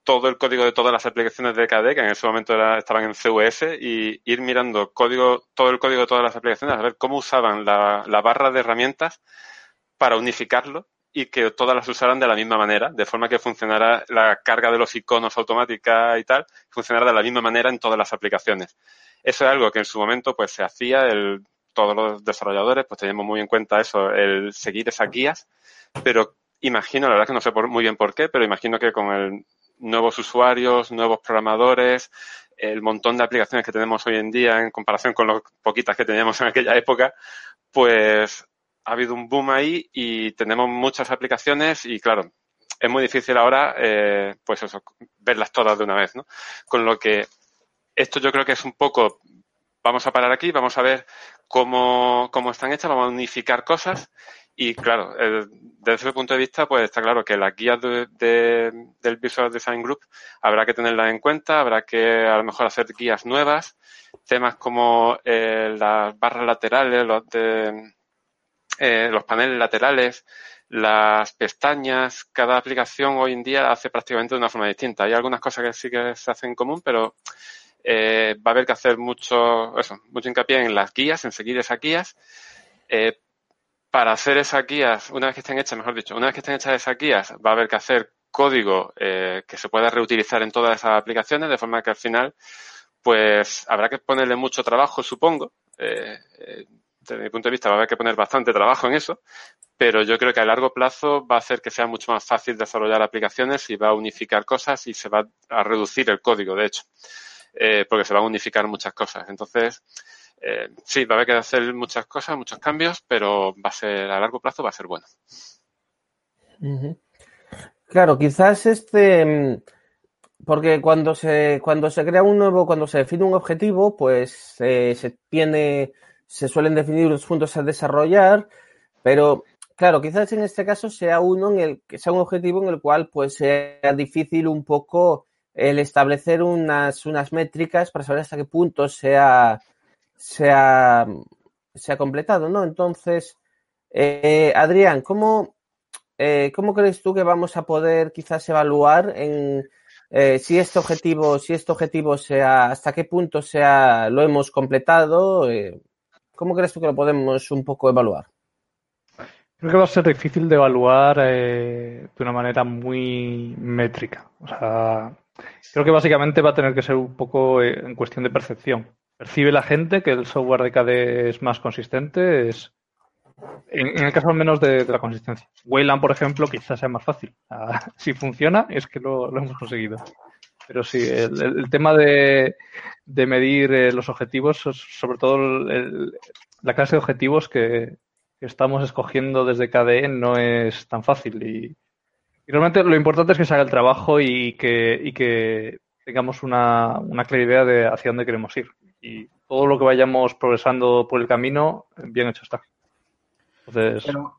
todo el código de todas las aplicaciones de K D E, que en ese momento era, estaban en C U S, y ir mirando código, todo el código de todas las aplicaciones, a ver cómo usaban la, la barra de herramientas para unificarlo y que todas las usaran de la misma manera, de forma que funcionara la carga de los iconos automática y tal, funcionara de la misma manera en todas las aplicaciones. Eso es algo que en su momento pues se hacía, el, todos los desarrolladores pues teníamos muy en cuenta eso, el seguir esas guías, pero imagino, la verdad que no sé por, muy bien por qué, pero imagino que con el nuevos usuarios, nuevos programadores, el montón de aplicaciones que tenemos hoy en día en comparación con las poquitas que teníamos en aquella época, pues ha habido un boom ahí y tenemos muchas aplicaciones y, claro, es muy difícil ahora, eh, pues eso, verlas todas de una vez, ¿no? Con lo que esto yo creo que es un poco, vamos a parar aquí, vamos a ver cómo, cómo están hechas, vamos a unificar cosas y, claro, eh, desde ese punto de vista, pues está claro que las guías de, de, del Visual Design Group habrá que tenerlas en cuenta, habrá que a lo mejor hacer guías nuevas, temas como eh, las barras laterales, los de... Eh, los paneles laterales, las pestañas, cada aplicación hoy en día hace prácticamente de una forma distinta. Hay algunas cosas que sí que se hacen en común, pero eh, va a haber que hacer mucho, eso, mucho hincapié en las guías, en seguir esas guías. Eh, para hacer esas guías, una vez que estén hechas, mejor dicho, una vez que estén hechas esas guías, va a haber que hacer código eh, que se pueda reutilizar en todas esas aplicaciones, de forma que al final, pues habrá que ponerle mucho trabajo, supongo. Eh, eh, Desde mi punto de vista va a haber que poner bastante trabajo en eso, pero yo creo que a largo plazo va a hacer que sea mucho más fácil desarrollar aplicaciones y va a unificar cosas y se va a reducir el código, de hecho, eh, porque se van a unificar muchas cosas. Entonces, eh, sí, va a haber que hacer muchas cosas, muchos cambios, pero va a ser a largo plazo va a ser bueno. Uh-huh. Claro, quizás este... Porque cuando se, cuando se crea un nuevo, cuando se define un objetivo, pues eh, se tiene... se suelen definir los puntos a desarrollar, pero claro, quizás en este caso sea uno en el que sea un objetivo en el cual pues sea difícil un poco el establecer unas, unas métricas para saber hasta qué punto sea, sea, sea completado, ¿no? Entonces, eh, Adrián, ¿cómo, eh, ¿cómo crees tú que vamos a poder quizás evaluar en eh, si este objetivo, si este objetivo sea, hasta qué punto sea, lo hemos completado? Eh, ¿Cómo crees tú que lo podemos un poco evaluar? Creo que va a ser difícil de evaluar eh, de una manera muy métrica. O sea, creo que básicamente va a tener que ser un poco eh, en cuestión de percepción. Percibe la gente que el software de K D E es más consistente, es en, en el caso al menos de, de la consistencia. Wayland, por ejemplo, quizás sea más fácil. Ah, si funciona, es que lo, lo hemos conseguido. Pero sí, el, el, el tema de, de medir eh, los objetivos, sobre todo el, el, la clase de objetivos que, que estamos escogiendo desde K D E no es tan fácil. Y, y realmente lo importante es que se haga el trabajo y que, y que tengamos una, una clara idea de hacia dónde queremos ir. Y todo lo que vayamos progresando por el camino, bien hecho está. Entonces... Pero,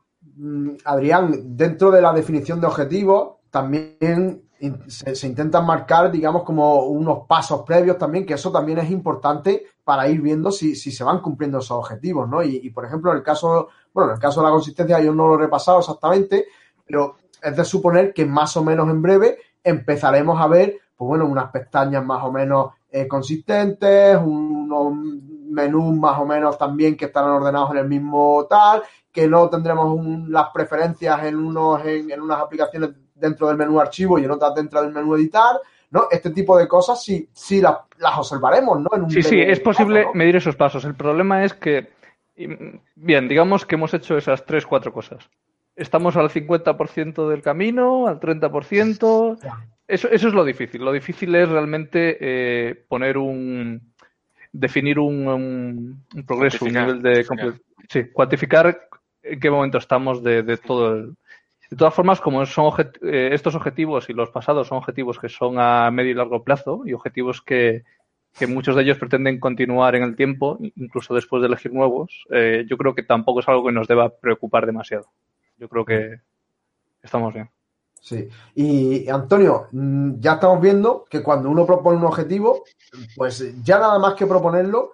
Adrián, dentro de la definición de objetivos, también se, se intentan marcar, digamos, como unos pasos previos también, que eso también es importante para ir viendo si, si se van cumpliendo esos objetivos, ¿no? Y, y, por ejemplo, en el caso, bueno, en el caso de la consistencia yo no lo he repasado exactamente, pero es de suponer que más o menos en breve empezaremos a ver, pues bueno, unas pestañas más o menos eh, consistentes, unos menús más o menos también que estarán ordenados en el mismo tal, que no tendremos un, las preferencias en unos en, en unas aplicaciones dentro del menú archivo y en otras dentro del menú editar, ¿no? Este tipo de cosas sí, sí las, las observaremos, ¿no? En un sí, sí, es posible plazo, ¿no? medir esos pasos. El problema es que, bien, digamos que hemos hecho esas tres, cuatro cosas. Estamos al cincuenta por ciento del camino, al treinta por ciento. Eso, eso es lo difícil. Lo difícil es realmente eh, poner un... definir un, un, un progreso, un nivel de... Compl- sí, cuantificar en qué momento estamos de, de todo el... De todas formas, como son objet- eh, estos objetivos y los pasados son objetivos que son a medio y largo plazo y objetivos que, que muchos de ellos pretenden continuar en el tiempo, incluso después de elegir nuevos, eh, yo creo que tampoco es algo que nos deba preocupar demasiado. Yo creo que estamos bien. Sí. Y, Antonio, ya estamos viendo que cuando uno propone un objetivo, pues ya nada más que proponerlo,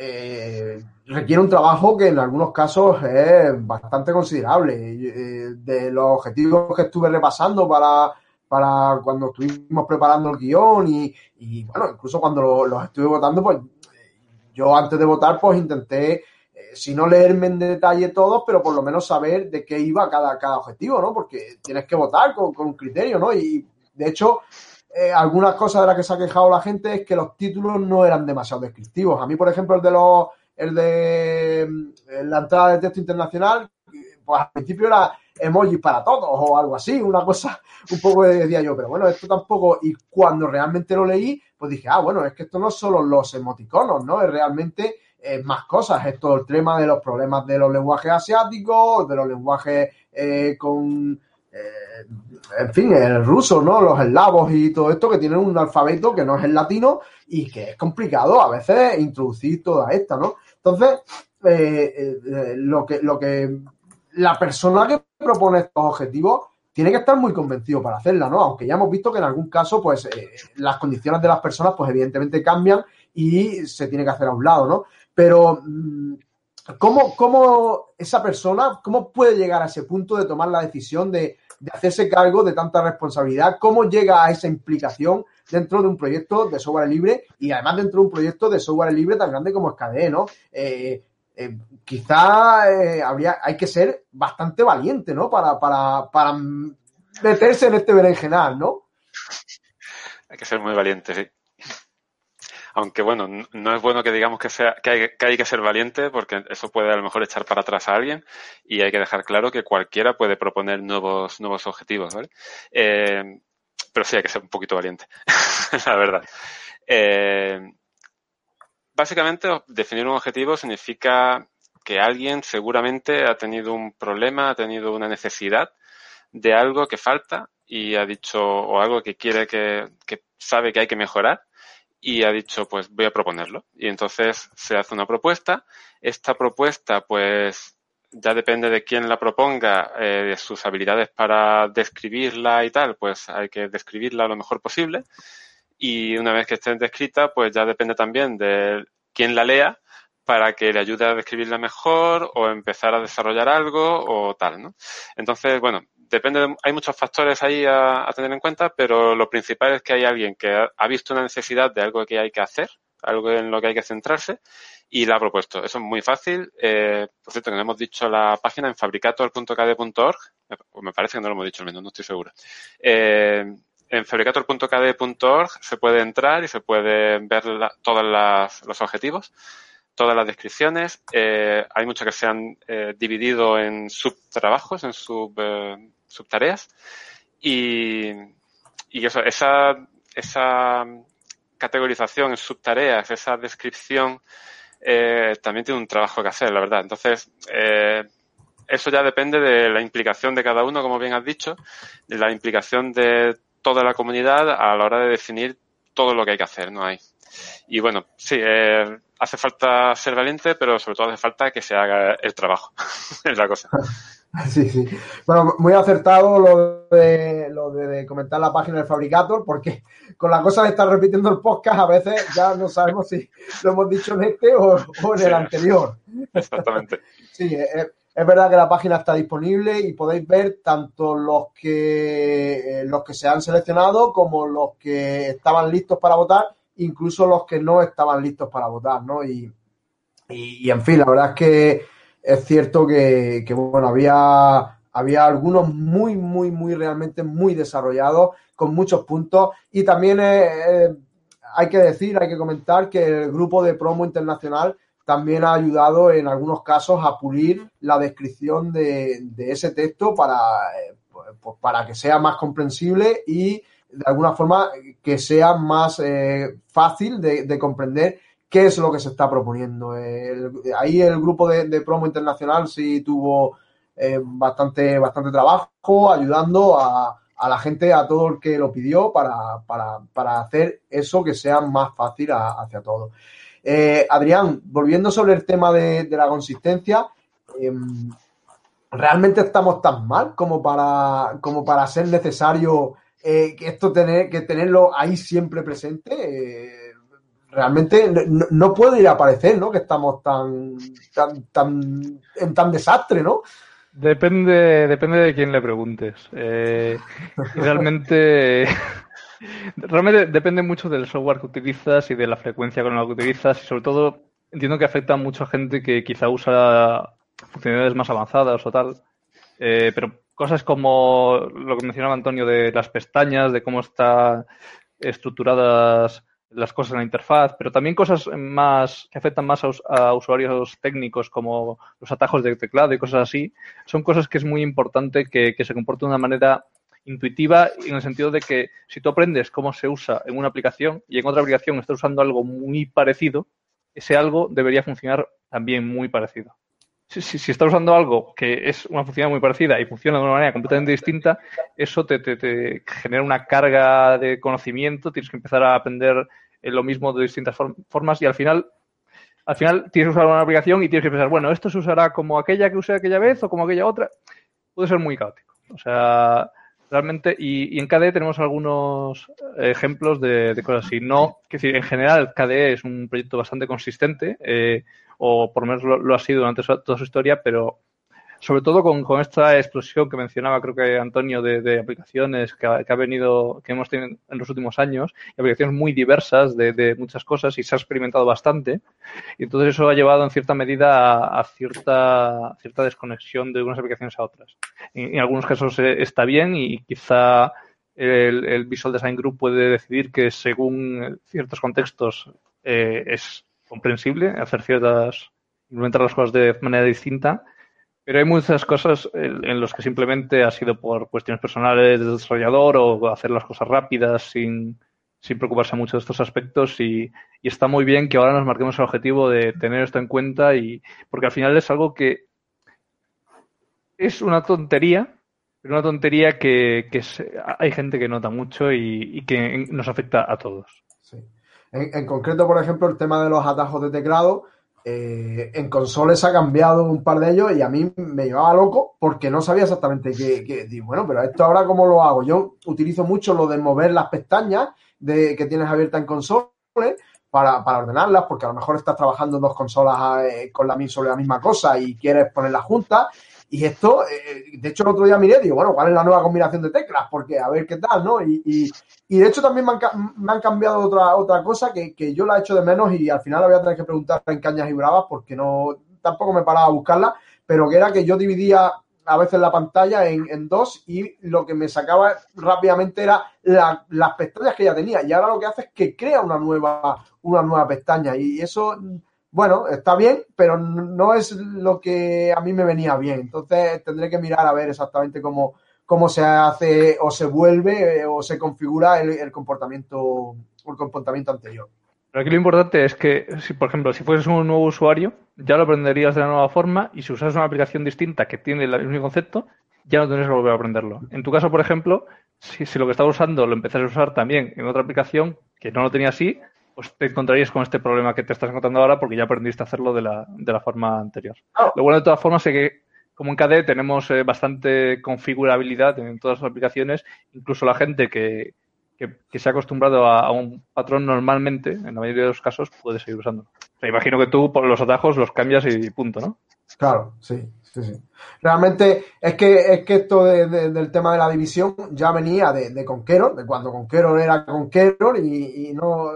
eh, requiere un trabajo que en algunos casos es bastante considerable. Eh, de los objetivos que estuve repasando para, para cuando estuvimos preparando el guión y, y bueno, incluso cuando los lo estuve votando, pues yo antes de votar pues intenté, eh, si no leerme en detalle todos, pero por lo menos saber de qué iba cada, cada objetivo, ¿no? Porque tienes que votar con, con un criterio, ¿no? Y de hecho, eh, algunas cosas de las que se ha quejado la gente es que los títulos no eran demasiado descriptivos. A mí, por ejemplo, el de los, el de la entrada de texto internacional, pues al principio era emojis para todos o algo así, una cosa un poco que decía yo, pero bueno, esto tampoco, y cuando realmente lo leí, pues dije, ah, bueno, es que esto no es solo los emoticonos, ¿no? Es realmente eh, más cosas, es todo el tema de los problemas de los lenguajes asiáticos, de los lenguajes eh, con, eh, en fin, el ruso, ¿no? Los eslavos y todo esto que tienen un alfabeto que no es el latino y que es complicado a veces introducir toda esta, ¿no? Entonces, eh, eh, lo que, lo que la persona que propone estos objetivos tiene que estar muy convencido para hacerla, ¿no? Aunque ya hemos visto que en algún caso, pues, eh, las condiciones de las personas, pues, evidentemente cambian y se tiene que hacer a un lado, ¿no? Pero, ¿cómo, cómo esa persona, cómo puede llegar a ese punto de tomar la decisión de, de hacerse cargo de tanta responsabilidad? ¿Cómo llega a esa implicación dentro de un proyecto de software libre y además dentro de un proyecto de software libre tan grande como es K D E, ¿no? Eh, Eh, quizá eh, habría, hay que ser bastante valiente, ¿no? Para, para, para meterse en este berenjenal, ¿no? Hay que ser muy valiente, sí. Aunque, bueno, no es bueno que digamos que, sea, que, hay, que hay que ser valiente, porque eso puede a lo mejor echar para atrás a alguien, y hay que dejar claro que cualquiera puede proponer nuevos, nuevos objetivos, ¿vale? Eh, pero sí hay que ser un poquito valiente, la verdad. Eh, Básicamente, definir un objetivo significa que alguien seguramente ha tenido un problema, ha tenido una necesidad de algo que falta y ha dicho, o algo que quiere que, que sabe que hay que mejorar y ha dicho, pues voy a proponerlo. Y entonces se hace una propuesta. Esta propuesta, pues ya depende de quién la proponga, eh, de sus habilidades para describirla y tal, pues hay que describirla lo mejor posible. Y una vez que esté descrita, pues ya depende también de quién la lea para que le ayude a describirla mejor o empezar a desarrollar algo o tal, ¿no? Entonces, bueno, depende de, hay muchos factores ahí a, a tener en cuenta, pero lo principal es que hay alguien que ha, ha visto una necesidad de algo que hay que hacer, algo en lo que hay que centrarse y la ha propuesto. Eso es muy fácil. Eh, por cierto, que no hemos dicho la página en fabricator punto k d punto org. Me, me parece que no lo hemos dicho al menos, no estoy seguro. Eh, En fabricator punto k d punto org se puede entrar y se pueden ver la, todos las, los objetivos, todas las descripciones. Eh, hay muchos que se han eh, dividido en subtrabajos, en sub, eh, subtareas. Y, y eso, esa, esa categorización en subtareas, esa descripción, eh, también tiene un trabajo que hacer, la verdad. Entonces, eh, eso ya depende de la implicación de cada uno, como bien has dicho, de la implicación de toda la comunidad a la hora de definir todo lo que hay que hacer, ¿no? Hay. Y bueno, sí, eh, hace falta ser valiente, pero sobre todo hace falta que se haga el trabajo. Es la cosa. Sí, sí. Bueno, muy acertado lo de, lo de comentar la página del Fabricator, porque con la cosa de estar repitiendo el podcast a veces ya no sabemos si lo hemos dicho en este o, o en sí, el anterior. Exactamente. Sí, es, es verdad que la página está disponible y podéis ver tanto los que eh, los que se han seleccionado como los que estaban listos para votar, incluso los que no estaban listos para votar, ¿no? Y, y, y en fin, la verdad es que es cierto que, que bueno, había, había algunos muy, muy, muy, realmente muy desarrollados, con muchos puntos. Y también eh, eh, hay que decir, hay que comentar que el grupo de promo internacional también ha ayudado en algunos casos a pulir la descripción de, de ese texto para, eh, pues para que sea más comprensible y de alguna forma que sea más eh, fácil de, de comprender qué es lo que se está proponiendo. El, ahí el grupo de, de promo internacional sí tuvo eh, bastante, bastante trabajo ayudando a, a la gente, a todo el que lo pidió para, para, para hacer eso que sea más fácil a, hacia todos. Eh, Adrián, volviendo sobre el tema de, de la consistencia, eh, ¿realmente estamos tan mal como para, como para ser necesario eh, que esto tener, que tenerlo ahí siempre presente? Eh, realmente no, no puede ir a parecer, ¿no? Que estamos tan, tan, tan, en tan desastre, ¿no? Depende, depende de quién le preguntes. Eh, y realmente, realmente depende mucho del software que utilizas y de la frecuencia con la que utilizas y sobre todo entiendo que afecta a mucha gente que quizá usa funcionalidades más avanzadas o tal. Eh, pero cosas como lo que mencionaba Antonio de las pestañas, de cómo están estructuradas las cosas en la interfaz, pero también cosas más que afectan más a, us a usuarios técnicos como los atajos de teclado y cosas así, son cosas que es muy importante que, que se comporten de una manera intuitiva en el sentido de que si tú aprendes cómo se usa en una aplicación y en otra aplicación estás usando algo muy parecido, ese algo debería funcionar también muy parecido. Si, si, si estás usando algo que es una función muy parecida y funciona de una manera completamente distinta, eso te, te, te genera una carga de conocimiento, tienes que empezar a aprender lo mismo de distintas form formas y al final al final tienes que usar una aplicación y tienes que pensar, bueno, esto se usará como aquella que usé aquella vez o como aquella otra. Puede ser muy caótico. O sea, realmente, y, y en K D E tenemos algunos ejemplos de, de cosas así. No, es decir, en general K D E es un proyecto bastante consistente, eh, o por lo menos lo, lo ha sido durante toda su historia, pero sobre todo con, con esta explosión que mencionaba, creo que Antonio, de, de aplicaciones que ha, que ha venido, que hemos tenido en los últimos años, y aplicaciones muy diversas de, de muchas cosas y se ha experimentado bastante. Y entonces eso ha llevado en cierta medida a, a cierta, cierta desconexión de unas aplicaciones a otras. En, en algunos casos eh, está bien y quizá el, el Visual Design Group puede decidir que según ciertos contextos eh, es comprensible hacer ciertas, implementar las cosas de manera distinta. Pero hay muchas cosas en, en las que simplemente ha sido por cuestiones personales del desarrollador o hacer las cosas rápidas sin, sin preocuparse mucho de estos aspectos y, y está muy bien que ahora nos marquemos el objetivo de tener esto en cuenta y porque al final es algo que es una tontería, pero una tontería que, que se, hay gente que nota mucho y, y que nos afecta a todos. Sí. En, en concreto, por ejemplo, el tema de los atajos de teclado. Eh, en consoles ha cambiado un par de ellos y a mí me llevaba loco porque no sabía exactamente qué, qué digo, bueno, pero esto ahora cómo lo hago. Yo utilizo mucho lo de mover las pestañas de, que tienes abiertas en consoles para, para ordenarlas, porque a lo mejor estás trabajando en dos consolas eh, con la, sobre la misma cosa y quieres ponerlas juntas. Y esto, eh, de hecho, el otro día miré, digo, bueno, ¿cuál es la nueva combinación de teclas? Porque a ver qué tal, ¿no? Y, y, y de hecho también me han, me han cambiado otra otra cosa que, que yo la he hecho de menos y al final la voy a tener que preguntar en Cañas y Bravas porque no tampoco me paraba a buscarla, pero que era que yo dividía a veces la pantalla en, en dos y lo que me sacaba rápidamente era la, las pestañas que ya tenía. Y ahora lo que hace es que crea una nueva, una nueva pestaña y eso... Bueno, está bien, pero no es lo que a mí me venía bien. Entonces tendré que mirar a ver exactamente cómo, cómo se hace o se vuelve eh, o se configura el, el comportamiento el comportamiento anterior. Pero aquí lo importante es que, si por ejemplo, si fueses un nuevo usuario, ya lo aprenderías de la nueva forma y si usas una aplicación distinta que tiene el mismo concepto, ya no tendrías que volver a aprenderlo. En tu caso, por ejemplo, si, si lo que estás usando lo empiezas a usar también en otra aplicación que no lo tenía así, pues te encontrarías con este problema que te estás encontrando ahora porque ya aprendiste a hacerlo de la, de la forma anterior. Oh. Lo bueno de todas formas es que, como en K D E tenemos eh, bastante configurabilidad en todas las aplicaciones, incluso la gente que, que, que se ha acostumbrado a, a un patrón normalmente, en la mayoría de los casos, puede seguir usándolo. O sea, imagino que tú por los atajos los cambias y punto, ¿no? Claro, sí, sí, sí. Realmente es que es que esto de, de, del tema de la división ya venía de, de Conqueror, de cuando Conqueror era Conqueror y, y no...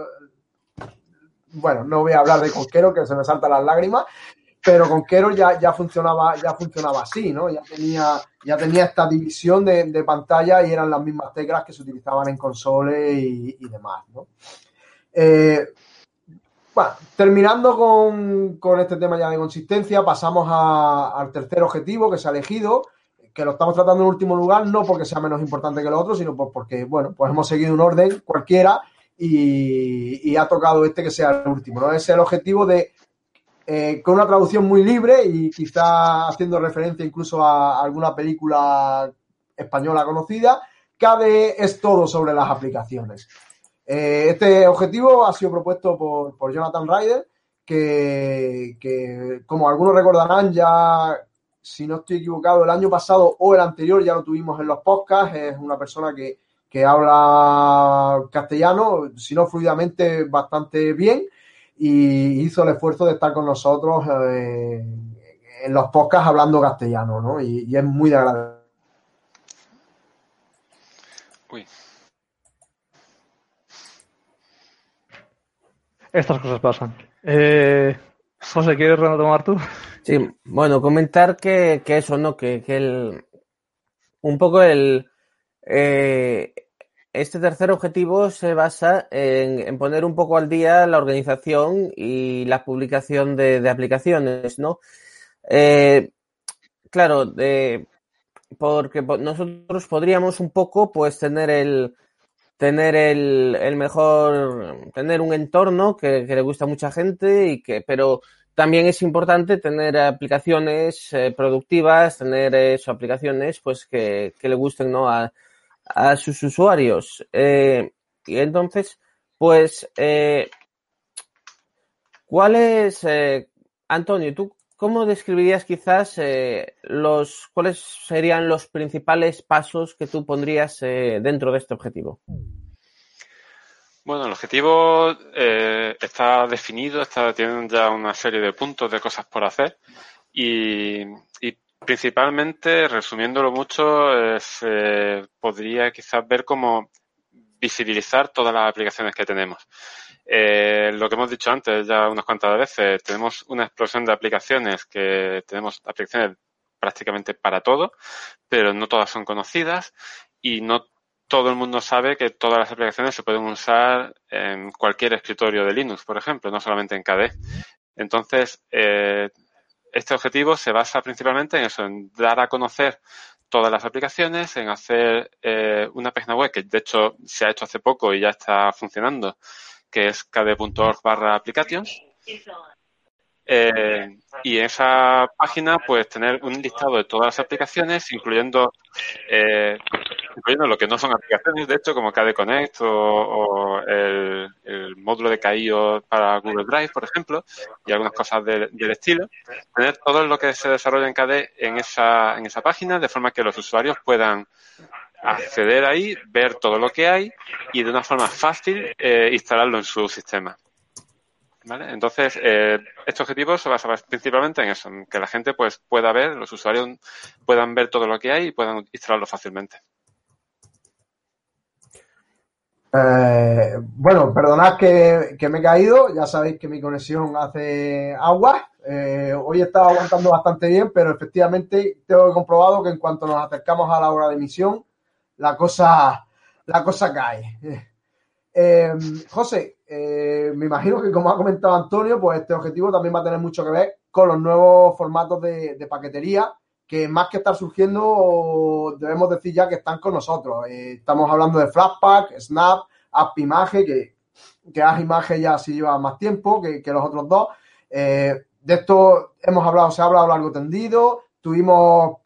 Bueno, no voy a hablar de Conqueror, que se me saltan las lágrimas, pero Conqueror ya, ya funcionaba, ya funcionaba así, ¿no? Ya tenía, ya tenía esta división de, de pantalla y eran las mismas teclas que se utilizaban en consoles y, y demás, ¿no? Eh, bueno, terminando con, con este tema ya de consistencia, pasamos a, al tercer objetivo que se ha elegido, que lo estamos tratando en último lugar, no porque sea menos importante que lo otro, sino pues porque, bueno, pues hemos seguido un orden cualquiera y, y ha tocado este que sea el último, ¿no? Ese es el objetivo de, eh, con una traducción muy libre y quizá haciendo referencia incluso a alguna película española conocida, K D E es todo sobre las aplicaciones. Eh, este objetivo ha sido propuesto por, por Jonathan Ryder, que, que como algunos recordarán ya, si no estoy equivocado, el año pasado o el anterior ya lo tuvimos en los podcasts. Es una persona que, que habla castellano, si no fluidamente, bastante bien, y hizo el esfuerzo de estar con nosotros eh, en los podcasts hablando castellano, ¿no? Y, y es muy de agradecer. Uy. Estas cosas pasan. Eh, José, ¿quieres retomar tú? Sí, bueno, comentar que, que eso, ¿no? Que, que el, un poco el... Eh, este tercer objetivo se basa en, en poner un poco al día la organización y la publicación de, de aplicaciones, ¿no? Eh, claro, de, porque nosotros podríamos un poco, pues, tener el tener el, el mejor, tener un entorno que, que le gusta a mucha gente y que, pero también es importante tener aplicaciones eh, productivas, tener eso, aplicaciones, pues, que, que le gusten, ¿no? a a sus usuarios. Eh, y entonces, pues, eh, ¿cuál es, eh, Antonio, tú cómo describirías quizás eh, los, cuáles serían los principales pasos que tú pondrías eh, dentro de este objetivo? Bueno, el objetivo eh, está definido, está, tienen ya una serie de puntos de cosas por hacer y, y principalmente, resumiéndolo mucho, eh, se podría quizás ver cómo visibilizar todas las aplicaciones que tenemos. Eh, lo que hemos dicho antes ya unas cuantas veces, tenemos una explosión de aplicaciones que tenemos aplicaciones prácticamente para todo, pero no todas son conocidas y no todo el mundo sabe que todas las aplicaciones se pueden usar en cualquier escritorio de Linux, por ejemplo, no solamente en K D E. Entonces, eh, este objetivo se basa principalmente en eso, en dar a conocer todas las aplicaciones, en hacer eh, una página web que de hecho se ha hecho hace poco y ya está funcionando, que es k d e punto org barra applications. Eh, y en esa página pues tener un listado de todas las aplicaciones, incluyendo eh, incluyendo lo que no son aplicaciones, de hecho, como K D E Connect o, o el, el módulo de K I O para Google Drive, por ejemplo, y algunas cosas de, del estilo. Tener todo lo que se desarrolla en K D E en esa, en esa página, de forma que los usuarios puedan acceder ahí, ver todo lo que hay y de una forma fácil eh, instalarlo en su sistema. ¿Vale? Entonces, eh, este objetivo se basa principalmente en eso, en que la gente pues pueda ver, los usuarios puedan ver todo lo que hay y puedan instalarlo fácilmente. Eh, bueno, perdonad que, que me he caído, ya sabéis que mi conexión hace agua. Eh, hoy he estado aguantando bastante bien, pero efectivamente tengo comprobado que en cuanto nos acercamos a la hora de emisión, la cosa, la cosa cae. Eh, José, eh, me imagino que como ha comentado Antonio, pues este objetivo también va a tener mucho que ver con los nuevos formatos de, de paquetería, que más que estar surgiendo, debemos decir ya que están con nosotros. Eh, estamos hablando de Flatpak, Snap, AppImage, que, que AppImage ya sí lleva más tiempo que, que los otros dos. Eh, de esto hemos hablado, se ha hablado largo tendido. Tuvimos,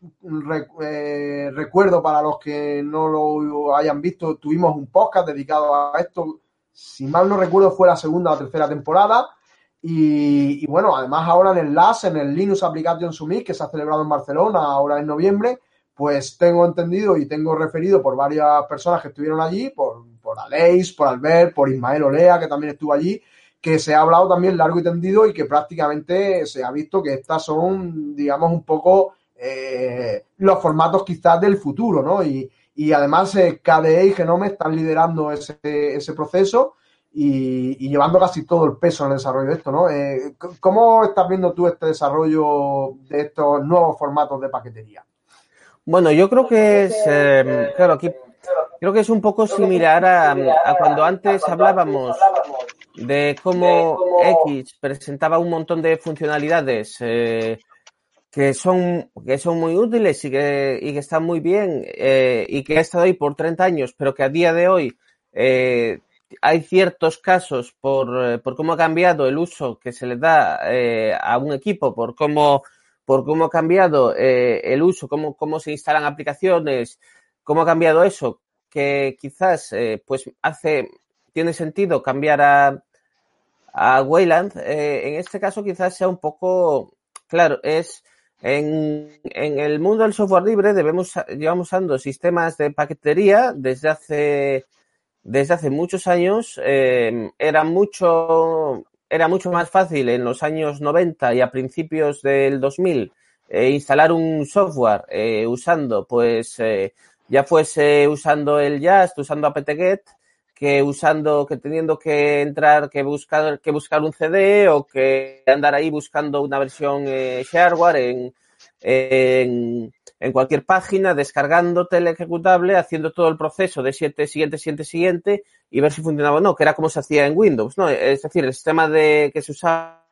eh, recuerdo para los que no lo hayan visto, tuvimos un podcast dedicado a esto. Si mal no recuerdo, fue la segunda o tercera temporada. Y, y bueno, además ahora en el L A S, en el Linux Application Summit, que se ha celebrado en Barcelona ahora en noviembre, pues tengo entendido y tengo referido por varias personas que estuvieron allí, por, por Aleix, por Albert, por Ismael Olea, que también estuvo allí, que se ha hablado también largo y tendido y que prácticamente se ha visto que estas son, digamos, un poco eh, los formatos quizás del futuro, ¿no? Y, y además eh, K D E y Genome están liderando ese, ese proceso y, y llevando casi todo el peso en el desarrollo de esto, ¿no? Eh, ¿Cómo estás viendo tú este desarrollo de estos nuevos formatos de paquetería? Bueno, yo creo que es, eh, claro, aquí creo que es un poco similar a, a cuando antes hablábamos de cómo X presentaba un montón de funcionalidades eh, que son que son muy útiles y que, y que están muy bien eh, y que ha estado ahí por treinta años, pero que a día de hoy eh, hay ciertos casos por, por cómo ha cambiado el uso que se le da eh, a un equipo, por cómo por cómo ha cambiado eh, el uso, cómo, cómo se instalan aplicaciones, cómo ha cambiado eso, que quizás eh, pues hace tiene sentido cambiar a, a Wayland. Eh, en este caso quizás sea un poco, claro, es en, en el mundo del software libre debemos llevamos usando sistemas de paquetería desde hace desde hace muchos años. Eh, era mucho era mucho más fácil en los años noventa y a principios del dos mil eh, instalar un software eh, usando, pues, eh, ya fuese usando el Just, usando apt-get, que usando, que teniendo que entrar, que buscar, que buscar un C D o que andar ahí buscando una versión eh, shareware en, en, en cualquier página, descargándote el ejecutable, haciendo todo el proceso de siete, siguiente, siguiente, siguiente y ver si funcionaba o no, que era como se hacía en Windows, ¿no? Es decir, el sistema de que se usaba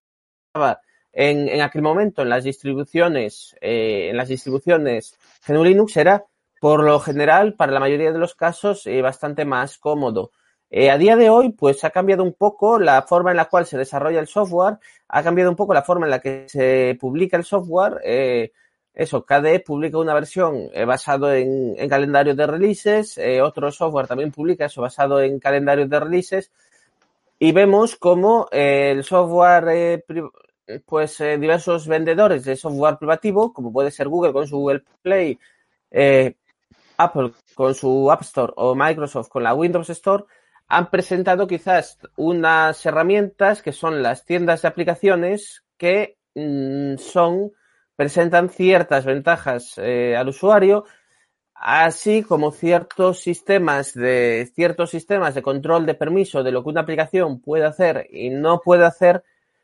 en, en aquel momento en las distribuciones, eh, en las distribuciones G N U Linux era, por lo general, para la mayoría de los casos, eh, bastante más cómodo. Eh, a día de hoy, pues ha cambiado un poco la forma en la cual se desarrolla el software, ha cambiado un poco la forma en la que se publica el software. Eh, eso, K D E publica una versión eh, basado en, en calendario de releases, eh, otro software también publica eso basado en calendario de releases, y vemos cómo eh, el software, eh, pues eh, diversos vendedores de software privativo, como puede ser Google con su Google Play, eh, Apple con su App Store o Microsoft con la Windows Store, han presentado quizás unas herramientas que son las tiendas de aplicaciones que mmm, son, presentan ciertas ventajas eh, al usuario, así como ciertos sistemas de ciertos sistemas de control de permiso de lo que una aplicación puede hacer y no puede hacer,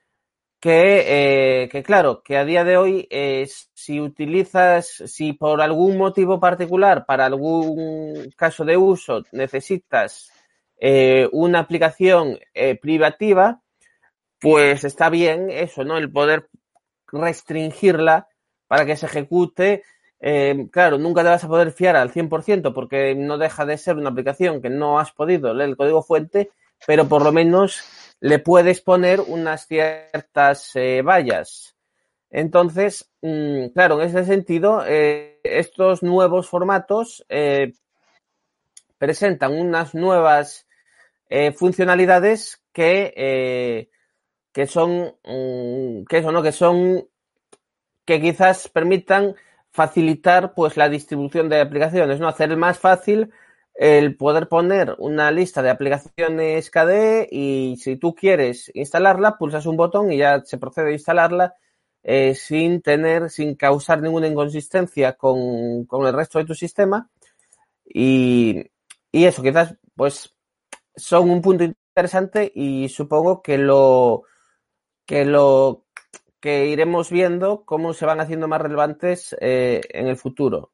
que, eh, que claro, que a día de hoy eh, si utilizas, si por algún motivo particular, para algún caso de uso necesitas eh, una aplicación eh, privativa, pues está bien eso, ¿no? El poder restringirla para que se ejecute. Eh, claro, nunca te vas a poder fiar al cien por ciento porque no deja de ser una aplicación que no has podido leer el código fuente, pero por lo menos le puedes poner unas ciertas eh, vallas. Entonces, mmm, claro, en ese sentido, eh, estos nuevos formatos eh, presentan unas nuevas eh, funcionalidades que, eh, que son, mmm, que eso, ¿no? Que son, que quizás permitan facilitar pues la distribución de aplicaciones, ¿no? Hacer más fácil el poder poner una lista de aplicaciones K D E y si tú quieres instalarla, pulsas un botón y ya se procede a instalarla eh, sin tener, sin causar ninguna inconsistencia con, con el resto de tu sistema. Y, y eso, quizás, pues, son un punto interesante y supongo que lo, que lo, que iremos viendo cómo se van haciendo más relevantes eh, en el futuro.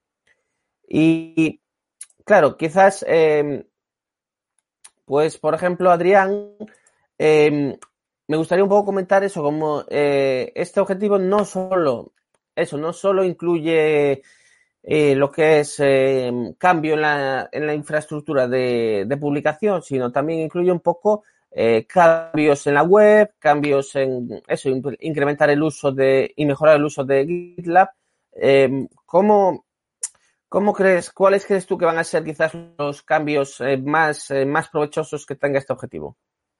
Y, claro, quizás, eh, pues, por ejemplo, Adrián, eh, me gustaría un poco comentar eso, como eh, este objetivo no solo, eso, no solo incluye eh, lo que es eh, cambio en la, en la infraestructura de, de publicación, sino también incluye un poco eh, cambios en la web, cambios en eso, incrementar el uso de y mejorar el uso de GitLab. Eh, ¿cómo, ¿Cómo crees, cuáles crees tú que van a ser quizás los cambios eh, más, eh, más provechosos que tenga este objetivo?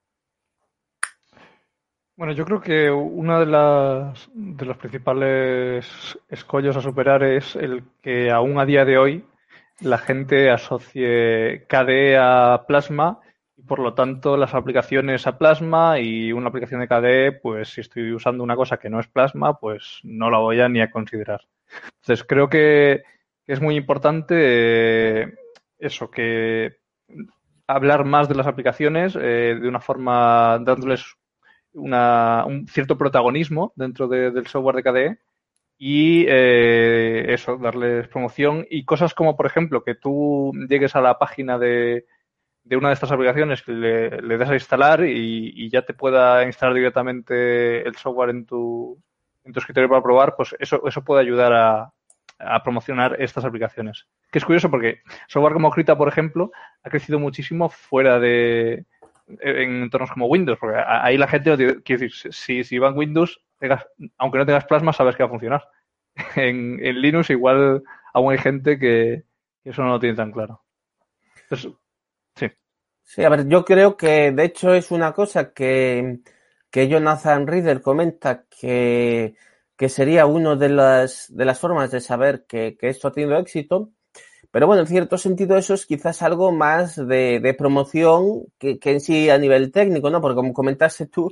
Bueno, yo creo que uno de, las, de los principales escollos a superar es el que aún a día de hoy la gente asocie K D E a Plasma y por lo tanto las aplicaciones a Plasma y una aplicación de K D E, pues si estoy usando una cosa que no es Plasma, pues no la voy a ni a considerar. Entonces creo que es muy importante eh, eso, que hablar más de las aplicaciones eh, de una forma dándoles una, un cierto protagonismo dentro de, del software de K D E y eh, eso, darles promoción y cosas como, por ejemplo, que tú llegues a la página de, de una de estas aplicaciones, que le, le des a instalar y, y ya te pueda instalar directamente el software en tu, en tu escritorio para probar, pues eso, eso puede ayudar a, a promocionar estas aplicaciones. Que es curioso porque software como Krita, por ejemplo, ha crecido muchísimo fuera de en entornos como Windows, porque ahí la gente, quiero decir, si, si va en Windows, tengas, aunque no tengas Plasma, sabes que va a funcionar. En, en Linux igual aún hay gente que, que eso no lo tiene tan claro. Entonces, sí. Sí, a ver, yo creo que de hecho es una cosa que, que Jonathan Reeder comenta que, que sería una de las, de las formas de saber que, que esto ha tenido éxito. Pero bueno, en cierto sentido eso es quizás algo más de, de promoción que, que en sí a nivel técnico, ¿no? Porque como comentaste tú,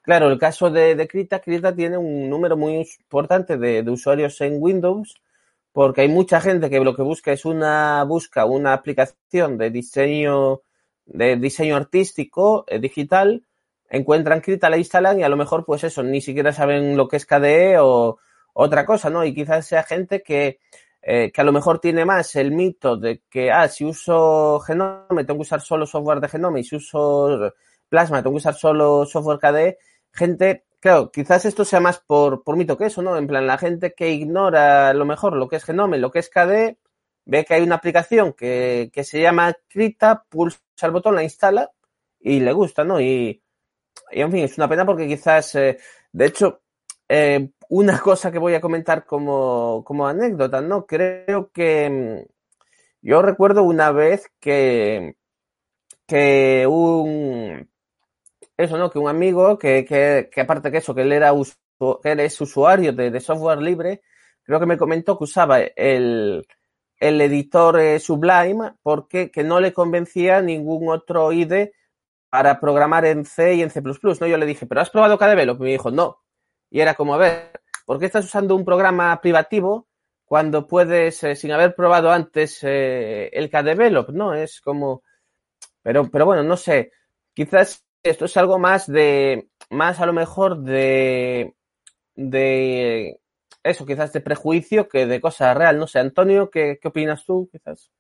claro, el caso de, de Krita, Krita tiene un número muy importante de, de usuarios en Windows, porque hay mucha gente que lo que busca es una busca una aplicación de diseño de diseño artístico eh, digital, encuentran Krita, la instalan y a lo mejor pues eso, ni siquiera saben lo que es K D E o otra cosa, ¿no? Y quizás sea gente que eh, que a lo mejor tiene más el mito de que, ah, si uso Genome tengo que usar solo software de Genome y si uso Plasma tengo que usar solo software K D E, gente, claro, quizás esto sea más por, por mito que eso, ¿no? En plan, la gente que ignora a lo mejor lo que es Genome, lo que es K D E, ve que hay una aplicación que, que se llama Krita, pulsa el botón, la instala y le gusta, ¿no? Y, y en fin, es una pena porque quizás, eh, de hecho, eh, una cosa que voy a comentar como, como anécdota, ¿no? Creo que yo recuerdo una vez que, que un, eso, ¿no? Que un amigo que, que, que aparte que eso, que él era usu, que él es usuario de, de software libre, creo que me comentó que usaba el, el editor eh, Sublime porque que no le convencía ningún otro I D E para programar en C y en C plus plus, ¿no? Yo le dije, ¿pero has probado KDevelop? Y me dijo, no. Y era como, a ver, ¿por qué estás usando un programa privativo cuando puedes, eh, sin haber probado antes eh, el KDevelop, ¿no? Es como... Pero, pero bueno, no sé. Quizás esto es algo más de... Más a lo mejor de... De... Eso, quizás de prejuicio que de cosa real. No sé, Antonio, ¿qué, qué opinas tú? Quizás.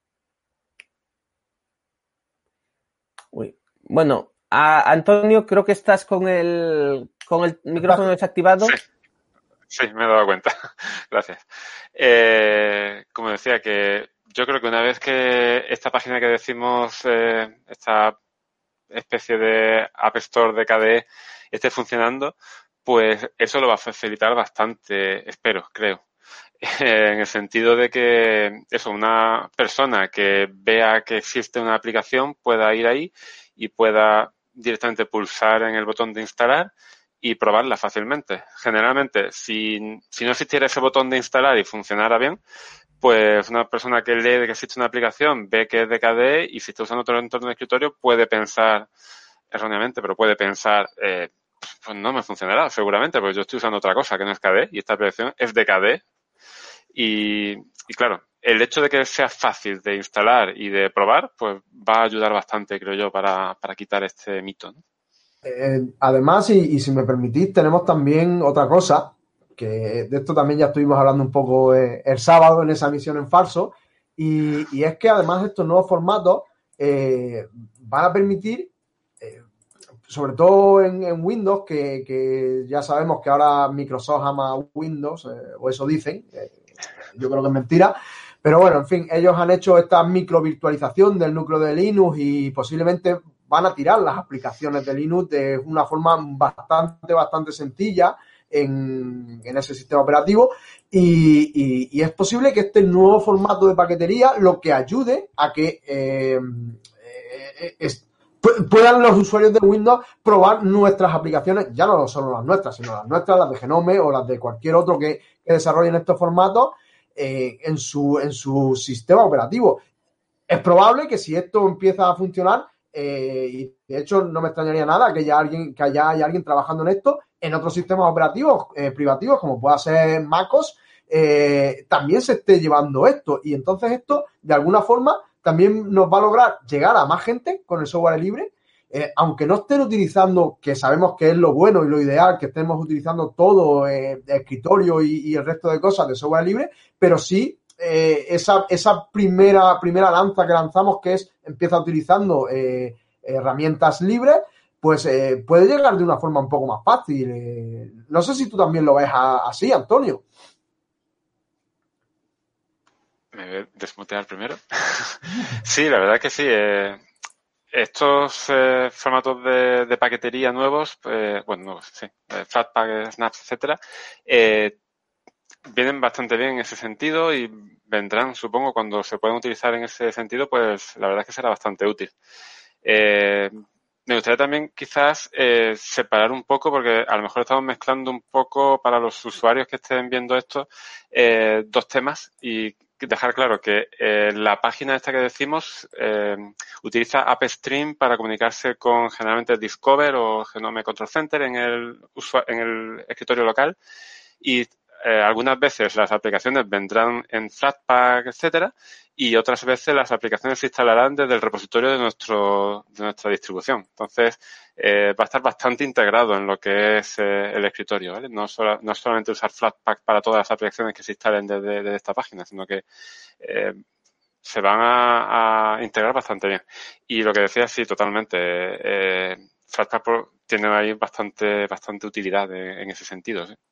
Uy. Bueno, a Antonio, creo que estás con el, con el micrófono desactivado. Sí, sí, me he dado cuenta. Gracias. Eh, como decía, que yo creo que una vez que esta página que decimos, eh, esta especie de App Store de K D E esté funcionando, pues eso lo va a facilitar bastante, espero, creo. En el sentido de que eso, una persona que vea que existe una aplicación pueda ir ahí y pueda directamente pulsar en el botón de instalar y probarla fácilmente. Generalmente, si, si no existiera ese botón de instalar y funcionara bien, pues una persona que lee que existe una aplicación ve que es de K D E y si está usando otro entorno de escritorio puede pensar, erróneamente, pero puede pensar, eh, pues no me funcionará seguramente, porque yo estoy usando otra cosa que no es K D E y esta aplicación es de K D E. Y, y claro, el hecho de que sea fácil de instalar y de probar, pues va a ayudar bastante, creo yo, para, para quitar este mito, ¿no? Eh, además, y, y si me permitís, tenemos también otra cosa, que de esto también ya estuvimos hablando un poco eh, el sábado en esa emisión en falso, y, y es que además estos nuevos formatos eh, van a permitir, eh, sobre todo en, en Windows, que, que ya sabemos que ahora Microsoft ama Windows, eh, o eso dicen, eh, yo creo que es mentira, pero bueno, en fin, ellos han hecho esta microvirtualización del núcleo de Linux y posiblemente van a tirar las aplicaciones de Linux de una forma bastante, bastante sencilla en, en ese sistema operativo y, y, y es posible que este nuevo formato de paquetería lo que ayude a que eh, eh, es, puedan los usuarios de Windows probar nuestras aplicaciones, ya no solo las nuestras, sino las nuestras, las de Genome o las de cualquier otro que, que desarrollen estos formatos eh, en, su, en su sistema operativo. Es probable que si esto empieza a funcionar, eh, y de hecho no me extrañaría nada que haya alguien, que haya, haya alguien trabajando en esto en otros sistemas operativos eh, privativos, como pueda ser MacOS, eh, también se esté llevando esto. Y entonces esto, de alguna forma, también nos va a lograr llegar a más gente con el software libre, eh, aunque no estén utilizando, que sabemos que es lo bueno y lo ideal, que estemos utilizando todo eh, de escritorio y, y el resto de cosas de software libre, pero sí eh, esa, esa primera, primera lanza que lanzamos, que es empieza utilizando eh, herramientas libres, pues eh, puede llegar de una forma un poco más fácil. Eh, no sé si tú también lo ves a, así, Antonio. ¿Me voy a desmutear primero? Sí, la verdad que sí. Eh, estos eh, formatos de, de paquetería nuevos, eh, bueno, nuevos, sí, eh, Flatpak, Snaps, etcétera, eh, vienen bastante bien en ese sentido y vendrán, supongo, cuando se puedan utilizar en ese sentido, pues la verdad es que será bastante útil. Eh, me gustaría también quizás eh, separar un poco, porque a lo mejor estamos mezclando un poco para los usuarios que estén viendo esto, eh, dos temas y dejar claro que eh, la página esta que decimos eh, utiliza AppStream para comunicarse con generalmente Discover o Genome Control Center en el, en el escritorio local y eh, algunas veces las aplicaciones vendrán en Flatpak, etcétera, y otras veces las aplicaciones se instalarán desde el repositorio de nuestro de nuestra distribución. Entonces, eh, va a estar bastante integrado en lo que es eh, el escritorio, ¿vale? No, solo, no solamente usar Flatpak para todas las aplicaciones que se instalen desde, desde esta página, sino que eh, se van a, a integrar bastante bien. Y lo que decía, sí, totalmente. Eh, Flatpak tiene ahí bastante bastante utilidad en, en ese sentido, ¿sí?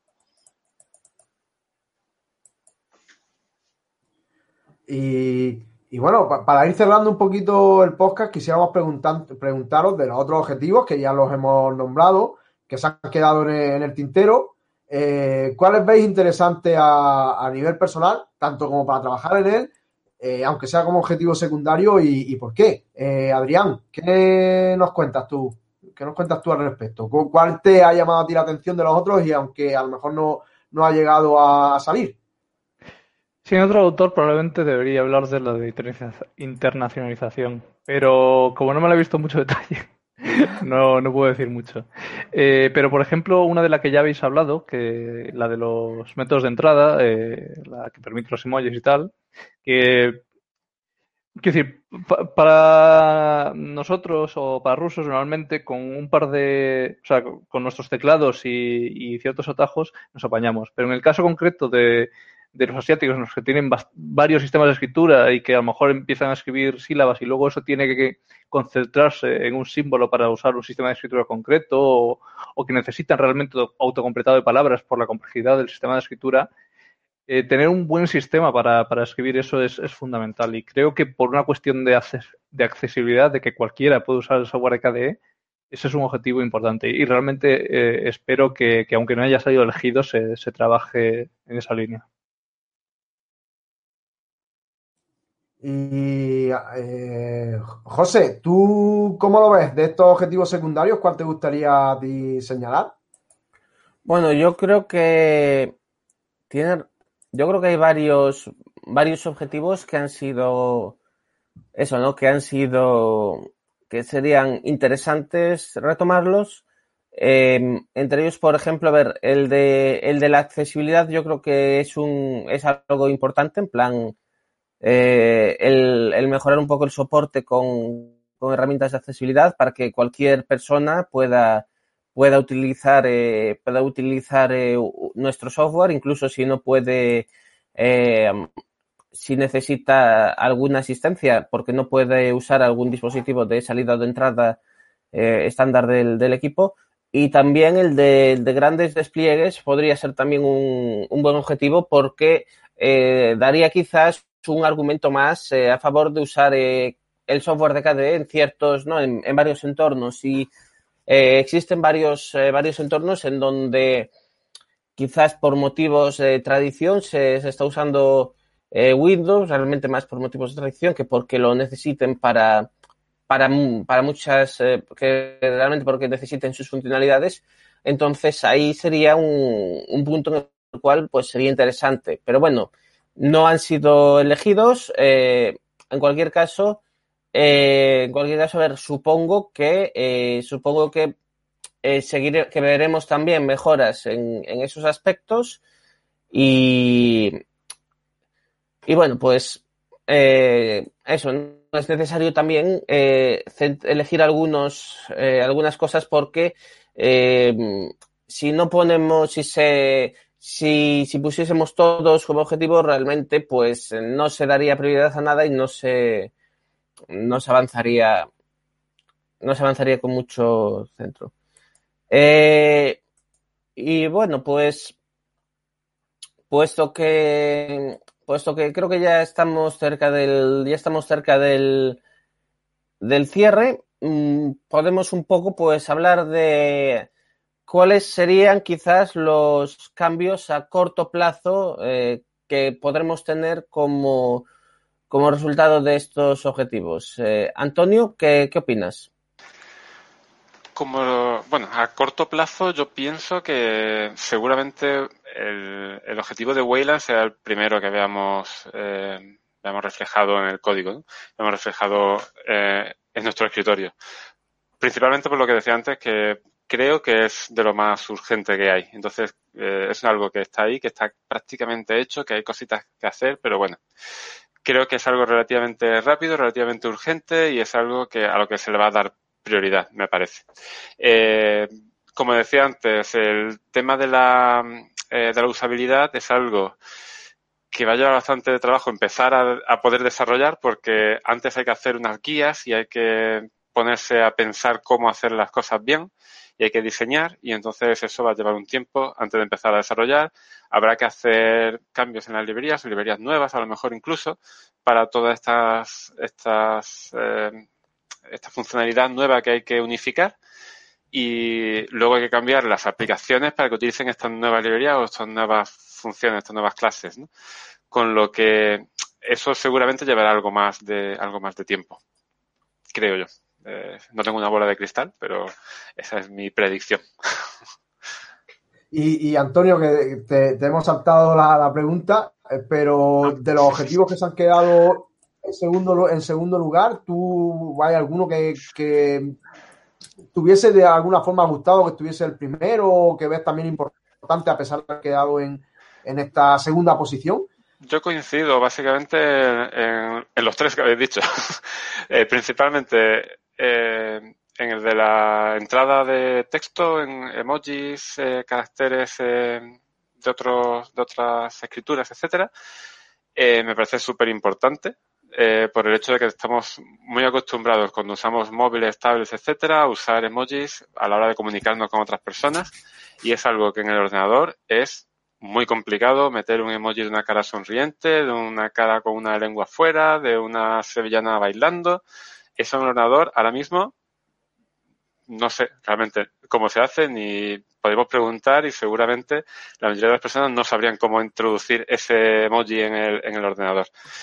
Y, y bueno, pa, para ir cerrando un poquito el podcast, quisiéramos preguntar, preguntaros de los otros objetivos que ya los hemos nombrado, que se han quedado en el, en el tintero. Eh, ¿Cuáles veis interesantes a, a nivel personal, tanto como para trabajar en él, eh, aunque sea como objetivo secundario, y, y por qué? Eh, Adrián, ¿qué nos cuentas tú? ¿Qué nos cuentas tú al respecto? ¿Cuál te ha llamado a ti la atención de los otros y aunque a lo mejor no, no ha llegado a salir? Sin otro autor probablemente debería hablar de la de internacionalización, pero como no me la he visto en mucho detalle, no, no puedo decir mucho. Eh, pero, por ejemplo, una de la que ya habéis hablado, que la de los métodos de entrada, eh, la que permite los emojis y tal, que, quiero decir, pa para nosotros o para rusos normalmente con un par de, o sea, con nuestros teclados y, y ciertos atajos nos apañamos, pero en el caso concreto de de los asiáticos, los que tienen varios sistemas de escritura y que a lo mejor empiezan a escribir sílabas y luego eso tiene que concentrarse en un símbolo para usar un sistema de escritura concreto o, o que necesitan realmente autocompletado de palabras por la complejidad del sistema de escritura, eh, tener un buen sistema para, para escribir eso es, es fundamental. Y creo que por una cuestión de, acces de accesibilidad, de que cualquiera puede usar el software de K D E, ese es un objetivo importante. Y realmente eh, espero que, que, aunque no haya salido elegido, se, se trabaje en esa línea. Y eh, José, ¿tú cómo lo ves de estos objetivos secundarios? ¿Cuál te gustaría a ti señalar? Bueno, yo creo que tiene, yo creo que hay varios, varios objetivos que han sido eso, ¿no? Que han sido, que serían interesantes retomarlos. Eh, entre ellos, por ejemplo, a ver, el de, el de la accesibilidad, yo creo que es un, es algo importante, en plan, eh, el, el mejorar un poco el soporte con, con herramientas de accesibilidad para que cualquier persona pueda, pueda utilizar, eh, pueda utilizar eh, nuestro software, incluso si no puede, eh, si necesita alguna asistencia porque no puede usar algún dispositivo de salida o de entrada eh, estándar del, del equipo. Y también el de, el de grandes despliegues podría ser también un, un buen objetivo porque eh, daría quizás un argumento más eh, a favor de usar eh, el software de K D E en ciertos, ¿no? En, en varios entornos. Y eh, existen varios, eh, varios entornos en donde quizás por motivos de tradición se, se está usando eh, Windows, realmente más por motivos de tradición que porque lo necesiten para, para, para muchas, eh, que realmente porque necesiten sus funcionalidades. Entonces ahí sería un, un punto en el cual pues sería interesante. Pero bueno, no han sido elegidos. Eh, en cualquier caso, eh, en cualquier caso, a ver, supongo que, eh, supongo que Eh, seguir, que veremos también mejoras en, en esos aspectos y, y bueno, pues eh, eso, no es necesario también eh, elegir algunos, eh, algunas cosas porque eh, si no ponemos, si se si, si pusiésemos todos como objetivo realmente pues no se daría prioridad a nada y no se no se avanzaría no se avanzaría con mucho centro. Eh, y bueno, pues puesto que puesto que creo que ya estamos cerca del ya estamos cerca del del cierre, mmm, podemos un poco pues hablar de cuáles serían quizás los cambios a corto plazo eh, que podremos tener como como resultado de estos objetivos. Eh, Antonio, ¿qué, qué opinas? Como, bueno, a corto plazo yo pienso que seguramente el, el objetivo de Wayland sea el primero que veamos, eh, veamos reflejado en el código, ¿no? Veamos reflejado eh, en nuestro escritorio. Principalmente por lo que decía antes, que creo que es de lo más urgente que hay. Entonces, eh, es algo que está ahí, que está prácticamente hecho, que hay cositas que hacer, pero bueno. Creo que es algo relativamente rápido, relativamente urgente y es algo que a lo que se le va a dar prioridad, me parece. Eh, como decía antes, el tema de la, eh, de la usabilidad es algo que va a llevar bastante de trabajo empezar a, a poder desarrollar, porque antes hay que hacer unas guías y hay que ponerse a pensar cómo hacer las cosas bien y hay que diseñar, y entonces eso va a llevar un tiempo antes de empezar a desarrollar. Habrá que hacer cambios en las librerías, o librerías nuevas a lo mejor incluso, para todas estas estas eh, esta funcionalidad nueva que hay que unificar, y luego hay que cambiar las aplicaciones para que utilicen estas nuevas librerías o estas nuevas funciones, estas nuevas clases, ¿no? Con lo que eso seguramente llevará algo más de algo más de tiempo, creo yo. Eh, no tengo una bola de cristal, pero esa es mi predicción. Y, y Antonio, que te, te hemos saltado la, la pregunta, eh, pero de los objetivos que se han quedado en segundo, en segundo lugar, ¿tú hay alguno que, que tuviese de alguna forma gustado que estuviese el primero o que ves también importante a pesar de haber quedado en, en esta segunda posición? Yo coincido básicamente en, en los tres que habéis dicho. eh, principalmente eh, en el de la entrada de texto, en emojis, eh, caracteres eh, de otros de otras escrituras, etcétera. Eh, me parece súper importante eh, por el hecho de que estamos muy acostumbrados cuando usamos móviles, tablets, etcétera, a usar emojis a la hora de comunicarnos con otras personas, y es algo que en el ordenador es muy complicado meter un emoji de una cara sonriente, de una cara con una lengua afuera, de una sevillana bailando. Eso en el ordenador ahora mismo no sé realmente cómo se hace, ni podemos preguntar, y seguramente la mayoría de las personas no sabrían cómo introducir ese emoji en el, en el ordenador.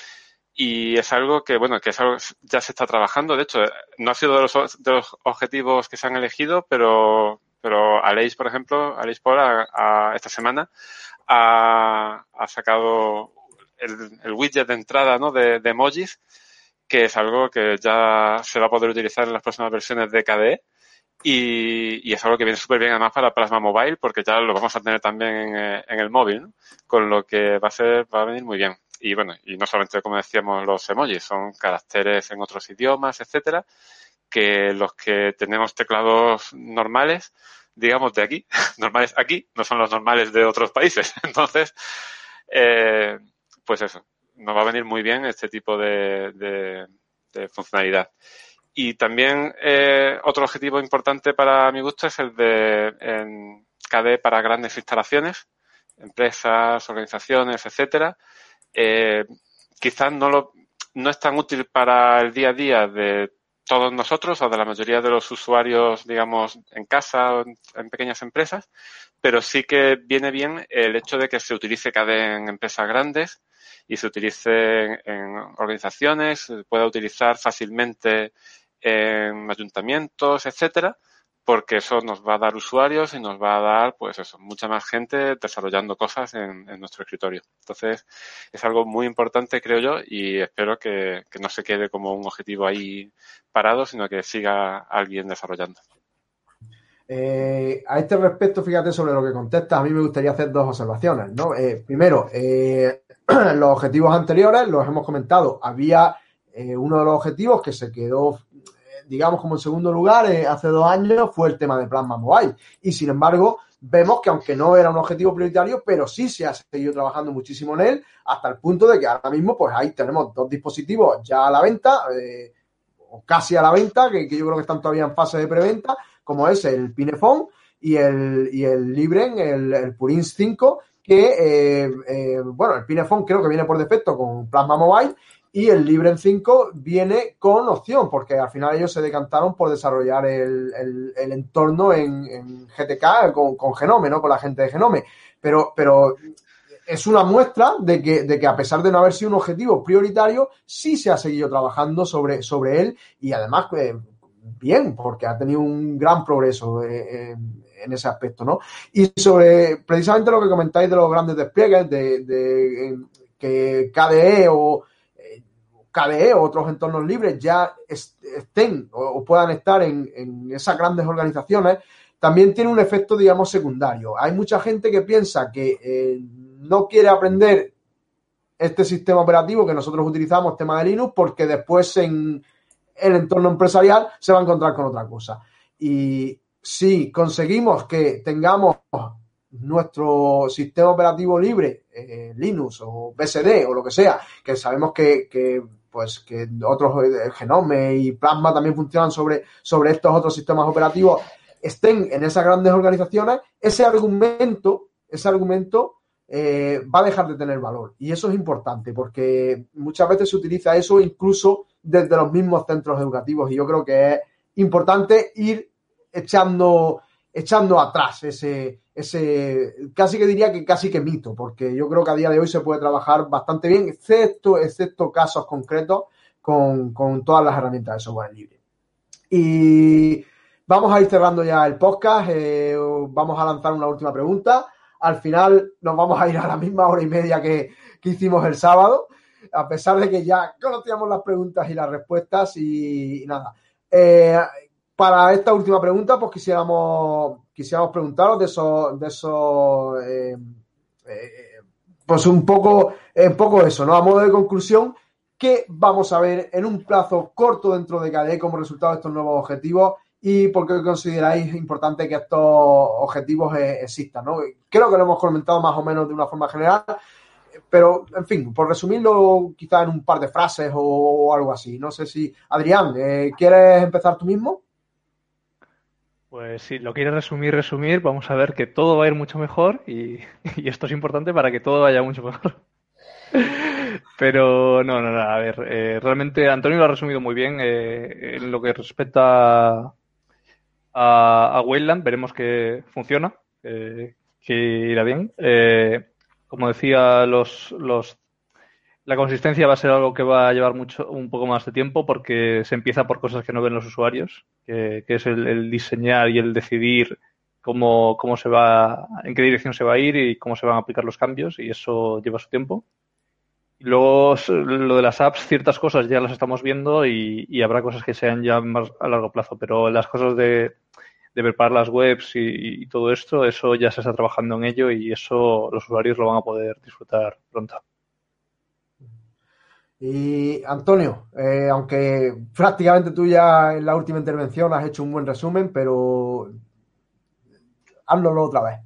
Y es algo que, bueno, que es algo que ya se está trabajando. De hecho, no ha sido de los, de los objetivos que se han elegido, pero, pero Aleix, por ejemplo, Aleix Paul, a, a esta semana ha, ha sacado el, el widget de entrada, ¿no?, de, de emojis, que es algo que ya se va a poder utilizar en las próximas versiones de K D E. Y, y es algo que viene súper bien además para Plasma Mobile, porque ya lo vamos a tener también en, en el móvil, ¿no? Con lo que va a ser, va a venir muy bien. Y bueno, y no solamente, como decíamos, los emojis, son caracteres en otros idiomas, etcétera, que los que tenemos teclados normales, digamos de aquí, normales aquí, no son los normales de otros países. Entonces, eh, pues eso, nos va a venir muy bien este tipo de, de, de funcionalidad. Y también eh, otro objetivo importante para mi gusto es el de en K D E para grandes instalaciones, empresas, organizaciones, etcétera. Eh, quizás no lo no es tan útil para el día a día de todos nosotros o de la mayoría de los usuarios, digamos, en casa o en, en pequeñas empresas, pero sí que viene bien el hecho de que se utilice K D E en empresas grandes y se utilice en, en organizaciones, se pueda utilizar fácilmente en ayuntamientos, etcétera, porque eso nos va a dar usuarios y nos va a dar, pues eso, mucha más gente desarrollando cosas en, en nuestro escritorio. Entonces, es algo muy importante, creo yo, y espero que, que no se quede como un objetivo ahí parado, sino que siga alguien desarrollando. Eh, a este respecto, fíjate sobre lo que contestas, a mí me gustaría hacer dos observaciones, ¿no? Eh, primero, eh, los objetivos anteriores los hemos comentado. Había eh, uno de los objetivos que se quedó, digamos, como en segundo lugar eh, hace dos años, fue el tema de Plasma Mobile. Y sin embargo, vemos que aunque no era un objetivo prioritario, pero sí se ha seguido trabajando muchísimo en él, hasta el punto de que ahora mismo, pues ahí tenemos dos dispositivos ya a la venta, eh, o casi a la venta, que, que yo creo que están todavía en fase de preventa, como es el Pinephone y el, y el Libren, el, el Purins cinco, que, eh, eh, bueno, el Pinephone creo que viene por defecto con Plasma Mobile, y el Libren cinco viene con opción, porque al final ellos se decantaron por desarrollar el, el, el entorno en, en G T K con, con Genome, ¿no? Con la gente de Genome. Pero, pero es una muestra de que, de que a pesar de no haber sido un objetivo prioritario, sí se ha seguido trabajando sobre, sobre él, y además, eh, bien, porque ha tenido un gran progreso eh, en ese aspecto, ¿no? Y sobre precisamente lo que comentáis de los grandes despliegues, de, de, de que K D E o K D E o otros entornos libres ya estén o puedan estar en, en esas grandes organizaciones, también tiene un efecto, digamos, secundario. Hay mucha gente que piensa que eh, no quiere aprender este sistema operativo que nosotros utilizamos, tema de Linux, porque después en el entorno empresarial se va a encontrar con otra cosa. Y si conseguimos que tengamos nuestro sistema operativo libre, eh, Linux o B S D o lo que sea, que sabemos que, que pues que otros, el Genome y Plasma también funcionan sobre, sobre estos otros sistemas operativos, estén en esas grandes organizaciones, ese argumento, ese argumento eh, va a dejar de tener valor. Y eso es importante porque muchas veces se utiliza eso incluso desde los mismos centros educativos, y yo creo que es importante ir echando, echando atrás ese, ese, casi que diría que casi que mito, porque yo creo que a día de hoy se puede trabajar bastante bien, excepto, excepto casos concretos con, con todas las herramientas de software libre. Y vamos a ir cerrando ya el podcast, eh, vamos a lanzar una última pregunta. Al final nos vamos a ir a la misma hora y media que, que hicimos el sábado, a pesar de que ya conocíamos las preguntas y las respuestas y, y nada. Eh, para esta última pregunta, pues quisiéramos, quisiéramos preguntaros de esos, de esos eh, eh, pues un poco, un poco eso, ¿no? A modo de conclusión, ¿qué vamos a ver en un plazo corto dentro de K D E como resultado de estos nuevos objetivos? ¿Y por qué consideráis importante que estos objetivos eh, existan, ¿no? Creo que lo hemos comentado más o menos de una forma general, pero, en fin, por resumirlo quizás en un par de frases o, o algo así. No sé si... Adrián, eh, ¿quieres empezar tú mismo? Pues si lo quieres resumir, resumir, vamos a ver que todo va a ir mucho mejor y, y esto es importante para que todo vaya mucho mejor. Pero no, no, no, a ver, eh, realmente Antonio lo ha resumido muy bien. Eh, en lo que respecta a, a Wayland, veremos que funciona, eh, que irá bien. Eh, como decía, los, los, la consistencia va a ser algo que va a llevar mucho, un poco más de tiempo porque se empieza por cosas que no ven los usuarios, que, que es el, el diseñar y el decidir cómo, cómo se va, en qué dirección se va a ir y cómo se van a aplicar los cambios, y eso lleva su tiempo. Y luego lo de las apps, ciertas cosas ya las estamos viendo y, y habrá cosas que sean ya más a largo plazo, pero las cosas de, de preparar las webs y, y todo esto, eso ya se está trabajando en ello y eso los usuarios lo van a poder disfrutar pronto. Y Antonio, eh, aunque prácticamente tú ya en la última intervención has hecho un buen resumen, pero háblalo otra vez.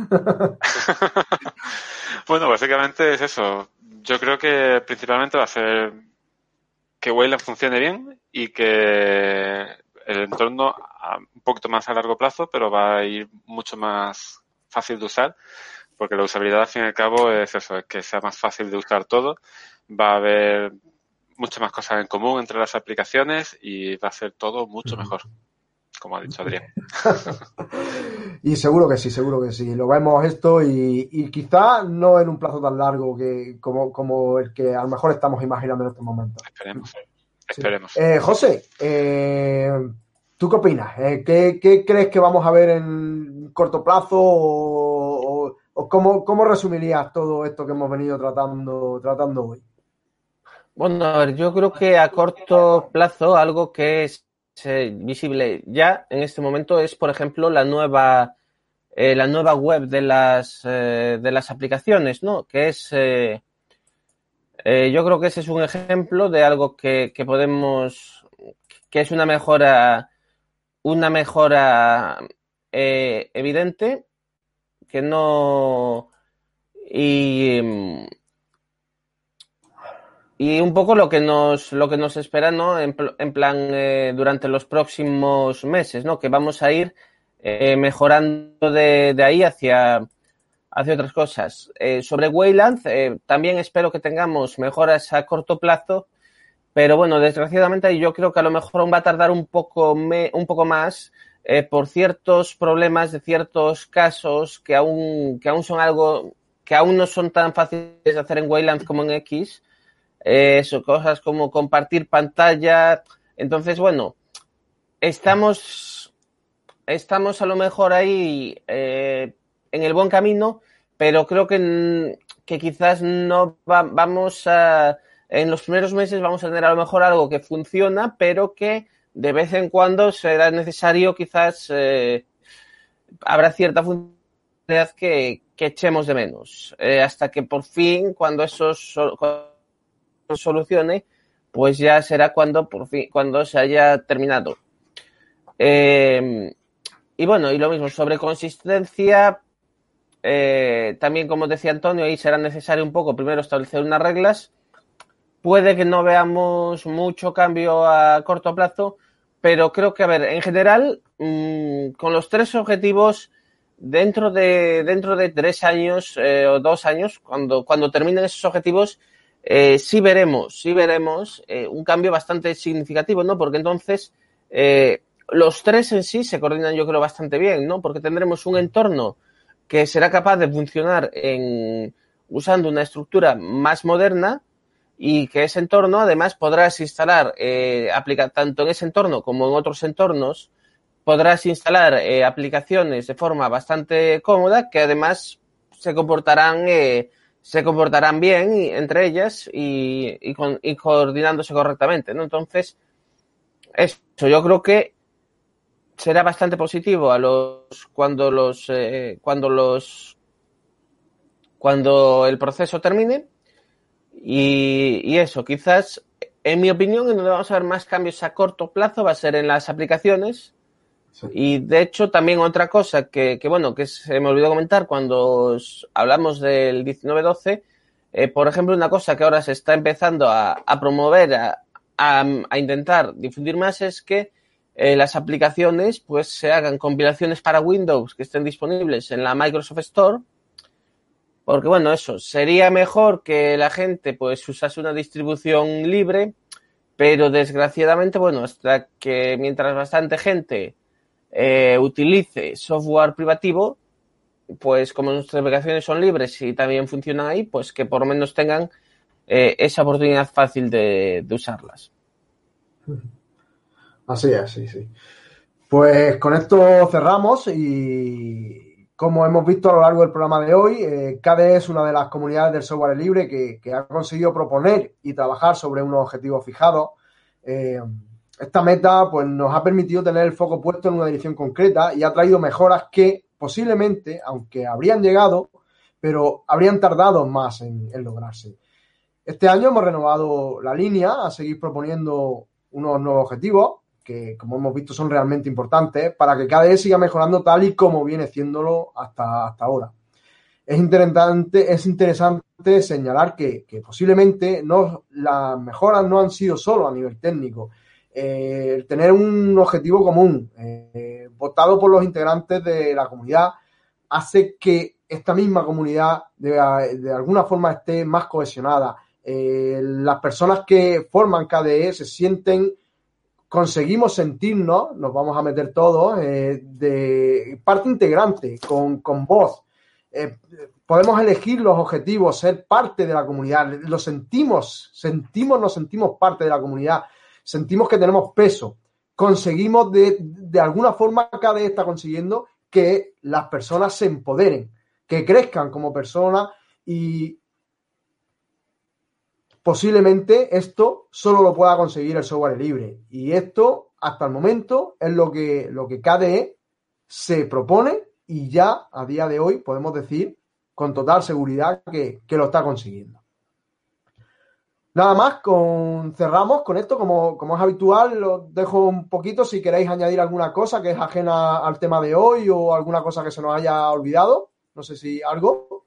Bueno, básicamente es eso. Yo creo que principalmente va a ser que Wayland funcione bien y que el entorno un poquito más a largo plazo, pero va a ir mucho más fácil de usar, porque la usabilidad al fin y al cabo es eso, es que sea más fácil de usar todo. Va a haber muchas más cosas en común entre las aplicaciones y va a ser todo mucho mejor, como ha dicho Adrián. Y seguro que sí, seguro que sí. Lo vemos esto y, y quizá no en un plazo tan largo que como, como el que a lo mejor estamos imaginando en estos momentos. Esperemos, esperemos. Sí. Eh, José, eh, ¿tú qué opinas? Eh, ¿qué, ¿Qué crees que vamos a ver en corto plazo o, o, o cómo, cómo resumirías todo esto que hemos venido tratando, tratando hoy? Bueno, a ver, yo creo que a corto plazo algo que es eh, visible ya en este momento es, por ejemplo, la nueva eh, la nueva web de las eh, de las aplicaciones, ¿no? Que es eh, eh, yo creo que ese es un ejemplo de algo que, que podemos que es una mejora una mejora eh, evidente que no y Y un poco lo que nos, lo que nos espera, ¿no? En, en plan, eh, durante los próximos meses, ¿no? Que vamos a ir eh, mejorando de, de ahí hacia, hacia otras cosas. Eh, sobre Wayland, eh, también espero que tengamos mejoras a corto plazo, pero bueno, desgraciadamente yo creo que a lo mejor va a tardar un poco, me, un poco más eh, por ciertos problemas de ciertos casos que aún, que aún son algo, que aún no son tan fáciles de hacer en Wayland como en X. Eso, cosas como compartir pantalla. Entonces, bueno, estamos estamos a lo mejor ahí eh, en el buen camino, pero creo que, que quizás no va, vamos a... En los primeros meses vamos a tener a lo mejor algo que funciona, pero que de vez en cuando será necesario quizás... Eh, habrá cierta funcionalidad que, que echemos de menos. Eh, hasta que por fin, cuando eso so, cuando solucione, pues ya será cuando por fin, cuando se haya terminado. Eh, y bueno, y lo mismo, sobre consistencia, eh, también como decía Antonio, ahí será necesario un poco primero establecer unas reglas. Puede que no veamos mucho cambio a corto plazo, pero creo que, a ver, en general, mmm, con los tres objetivos, dentro de dentro de tres años eh, o dos años, cuando, cuando terminen esos objetivos, eh, sí veremos, sí veremos eh, un cambio bastante significativo, ¿no? Porque entonces eh, los tres en sí se coordinan, yo creo, bastante bien, ¿no? Porque tendremos un entorno que será capaz de funcionar en usando una estructura más moderna, y que ese entorno, además, podrás instalar, eh, aplica, tanto en ese entorno como en otros entornos, podrás instalar eh, aplicaciones de forma bastante cómoda que además se comportarán, eh, se comportarán bien y, entre ellas y, y, con, y coordinándose correctamente, ¿no? Entonces, eso yo creo que será bastante positivo a los cuando los eh, cuando los cuando el proceso termine. Y, y eso, quizás, en mi opinión, en donde vamos a ver más cambios a corto plazo va a ser en las aplicaciones. Sí. Y, de hecho, también otra cosa que, que, bueno, que se me olvidó comentar cuando hablamos del diecinueve doce, eh, por ejemplo, una cosa que ahora se está empezando a, a promover, a, a, a intentar difundir más, es que eh, las aplicaciones pues se hagan compilaciones para Windows que estén disponibles en la Microsoft Store. Porque, bueno, eso, sería mejor que la gente pues usase una distribución libre, pero desgraciadamente, bueno, hasta que mientras bastante gente eh, utilice software privativo, pues como nuestras aplicaciones son libres y también funcionan ahí, pues que por lo menos tengan eh, esa oportunidad fácil de, de usarlas. Así es, sí, sí. Pues con esto cerramos y... Como hemos visto a lo largo del programa de hoy, eh, K D E es una de las comunidades del software libre que, que ha conseguido proponer y trabajar sobre unos objetivos fijados. Eh, esta meta pues, nos ha permitido tener el foco puesto en una dirección concreta y ha traído mejoras que posiblemente, aunque habrían llegado, pero habrían tardado más en, en lograrse. Este año hemos renovado la línea a seguir proponiendo unos nuevos objetivos que, como hemos visto, son realmente importantes para que K D E siga mejorando tal y como viene haciéndolo hasta, hasta ahora. Es interesante, es interesante señalar que, que posiblemente no, las mejoras no han sido solo a nivel técnico. Eh, el tener un objetivo común, eh, votado por los integrantes de la comunidad, hace que esta misma comunidad de, de alguna forma esté más cohesionada. Eh, las personas que forman K D E se sienten... Conseguimos sentirnos, nos vamos a meter todos, eh, de parte integrante, con, con voz. Eh, podemos elegir los objetivos, ser parte de la comunidad. Lo sentimos, sentimos, nos sentimos parte de la comunidad. Sentimos que tenemos peso. Conseguimos, de, de alguna forma, K D E está consiguiendo que las personas se empoderen, que crezcan como personas y... Posiblemente esto solo lo pueda conseguir el software libre. Y esto, hasta el momento, es lo que, lo que K D E se propone y ya a día de hoy podemos decir con total seguridad que, que lo está consiguiendo. Nada más, con, cerramos con esto. Como, como es habitual, lo dejo un poquito si queréis añadir alguna cosa que es ajena al tema de hoy o alguna cosa que se nos haya olvidado. No sé si algo.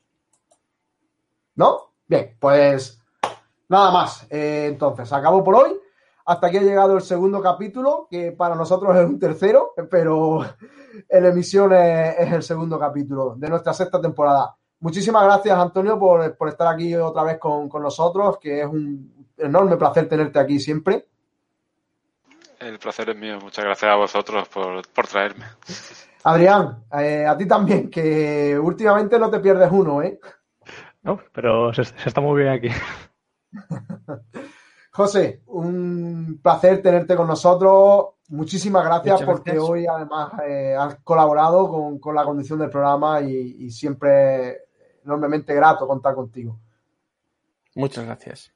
¿No? Bien, pues... Nada más, eh, entonces, acabó por hoy. Hasta aquí ha llegado el segundo capítulo, que para nosotros es un tercero, pero en emisión es, es el segundo capítulo de nuestra sexta temporada. Muchísimas gracias, Antonio, por, por estar aquí otra vez con, con nosotros, que es un enorme placer tenerte aquí siempre. El placer es mío. Muchas gracias a vosotros por, por traerme. Adrián, eh, a ti también, que últimamente no te pierdes uno, ¿eh? No, pero se, se está muy bien aquí. José, un placer tenerte con nosotros. Muchísimas gracias Muchas porque gracias. hoy además eh, has colaborado con, con la conducción del programa y, y siempre es enormemente grato contar contigo. Muchas gracias.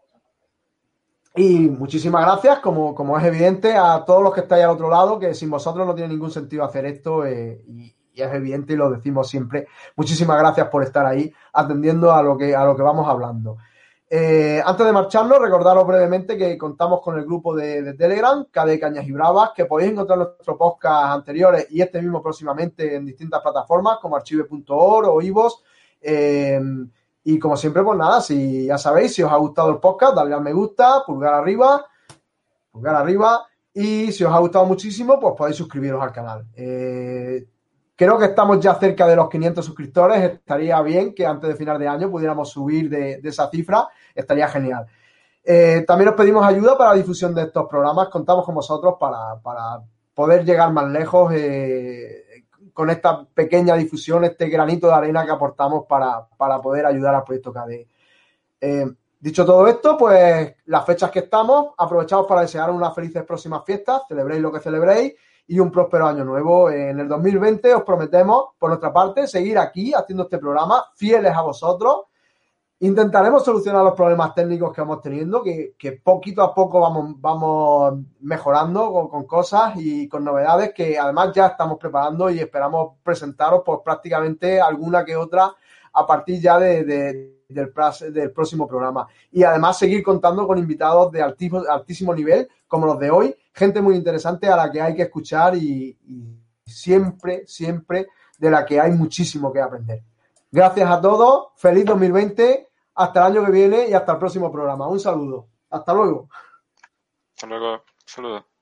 Y muchísimas gracias, como, como es evidente, a todos los que estáis al otro lado, que sin vosotros no tiene ningún sentido hacer esto eh, y, y es evidente y lo decimos siempre. Muchísimas gracias por estar ahí atendiendo a lo que, a lo que vamos hablando. Eh, antes de marcharnos, recordaros brevemente que contamos con el grupo de, de Telegram, K D Cañas y Bravas, que podéis encontrar nuestros podcasts anteriores y este mismo próximamente en distintas plataformas como archive punto org o iVoox. Eh, y como siempre, pues nada, si ya sabéis, si os ha gustado el podcast, dadle al me gusta, pulgar arriba, pulgar arriba, y si os ha gustado muchísimo, pues podéis suscribiros al canal. Eh, Creo que estamos ya cerca de los quinientos suscriptores. Estaría bien que antes de final de año pudiéramos subir de, de esa cifra. Estaría genial. Eh, también os pedimos ayuda para la difusión de estos programas. Contamos con vosotros para, para poder llegar más lejos eh, con esta pequeña difusión, este granito de arena que aportamos para, para poder ayudar al proyecto K D. Eh, dicho todo esto, pues las fechas que estamos, aprovechamos para desearos unas felices próximas fiestas. Celebréis lo que celebréis. Y un próspero año nuevo. En el dos mil veinte os prometemos, por nuestra parte, seguir aquí haciendo este programa, fieles a vosotros. Intentaremos solucionar los problemas técnicos que vamos teniendo, que, que poquito a poco vamos, vamos mejorando con, con cosas y con novedades que además ya estamos preparando y esperamos presentaros pues prácticamente alguna que otra a partir ya de, de, del, del próximo programa. Y además seguir contando con invitados de altísimo, altísimo nivel, como los de hoy, gente muy interesante a la que hay que escuchar y, y siempre, siempre de la que hay muchísimo que aprender. Gracias a todos, feliz dos mil veinte, hasta el año que viene y hasta el próximo programa. Un saludo. Hasta luego. Hasta luego. Saludos.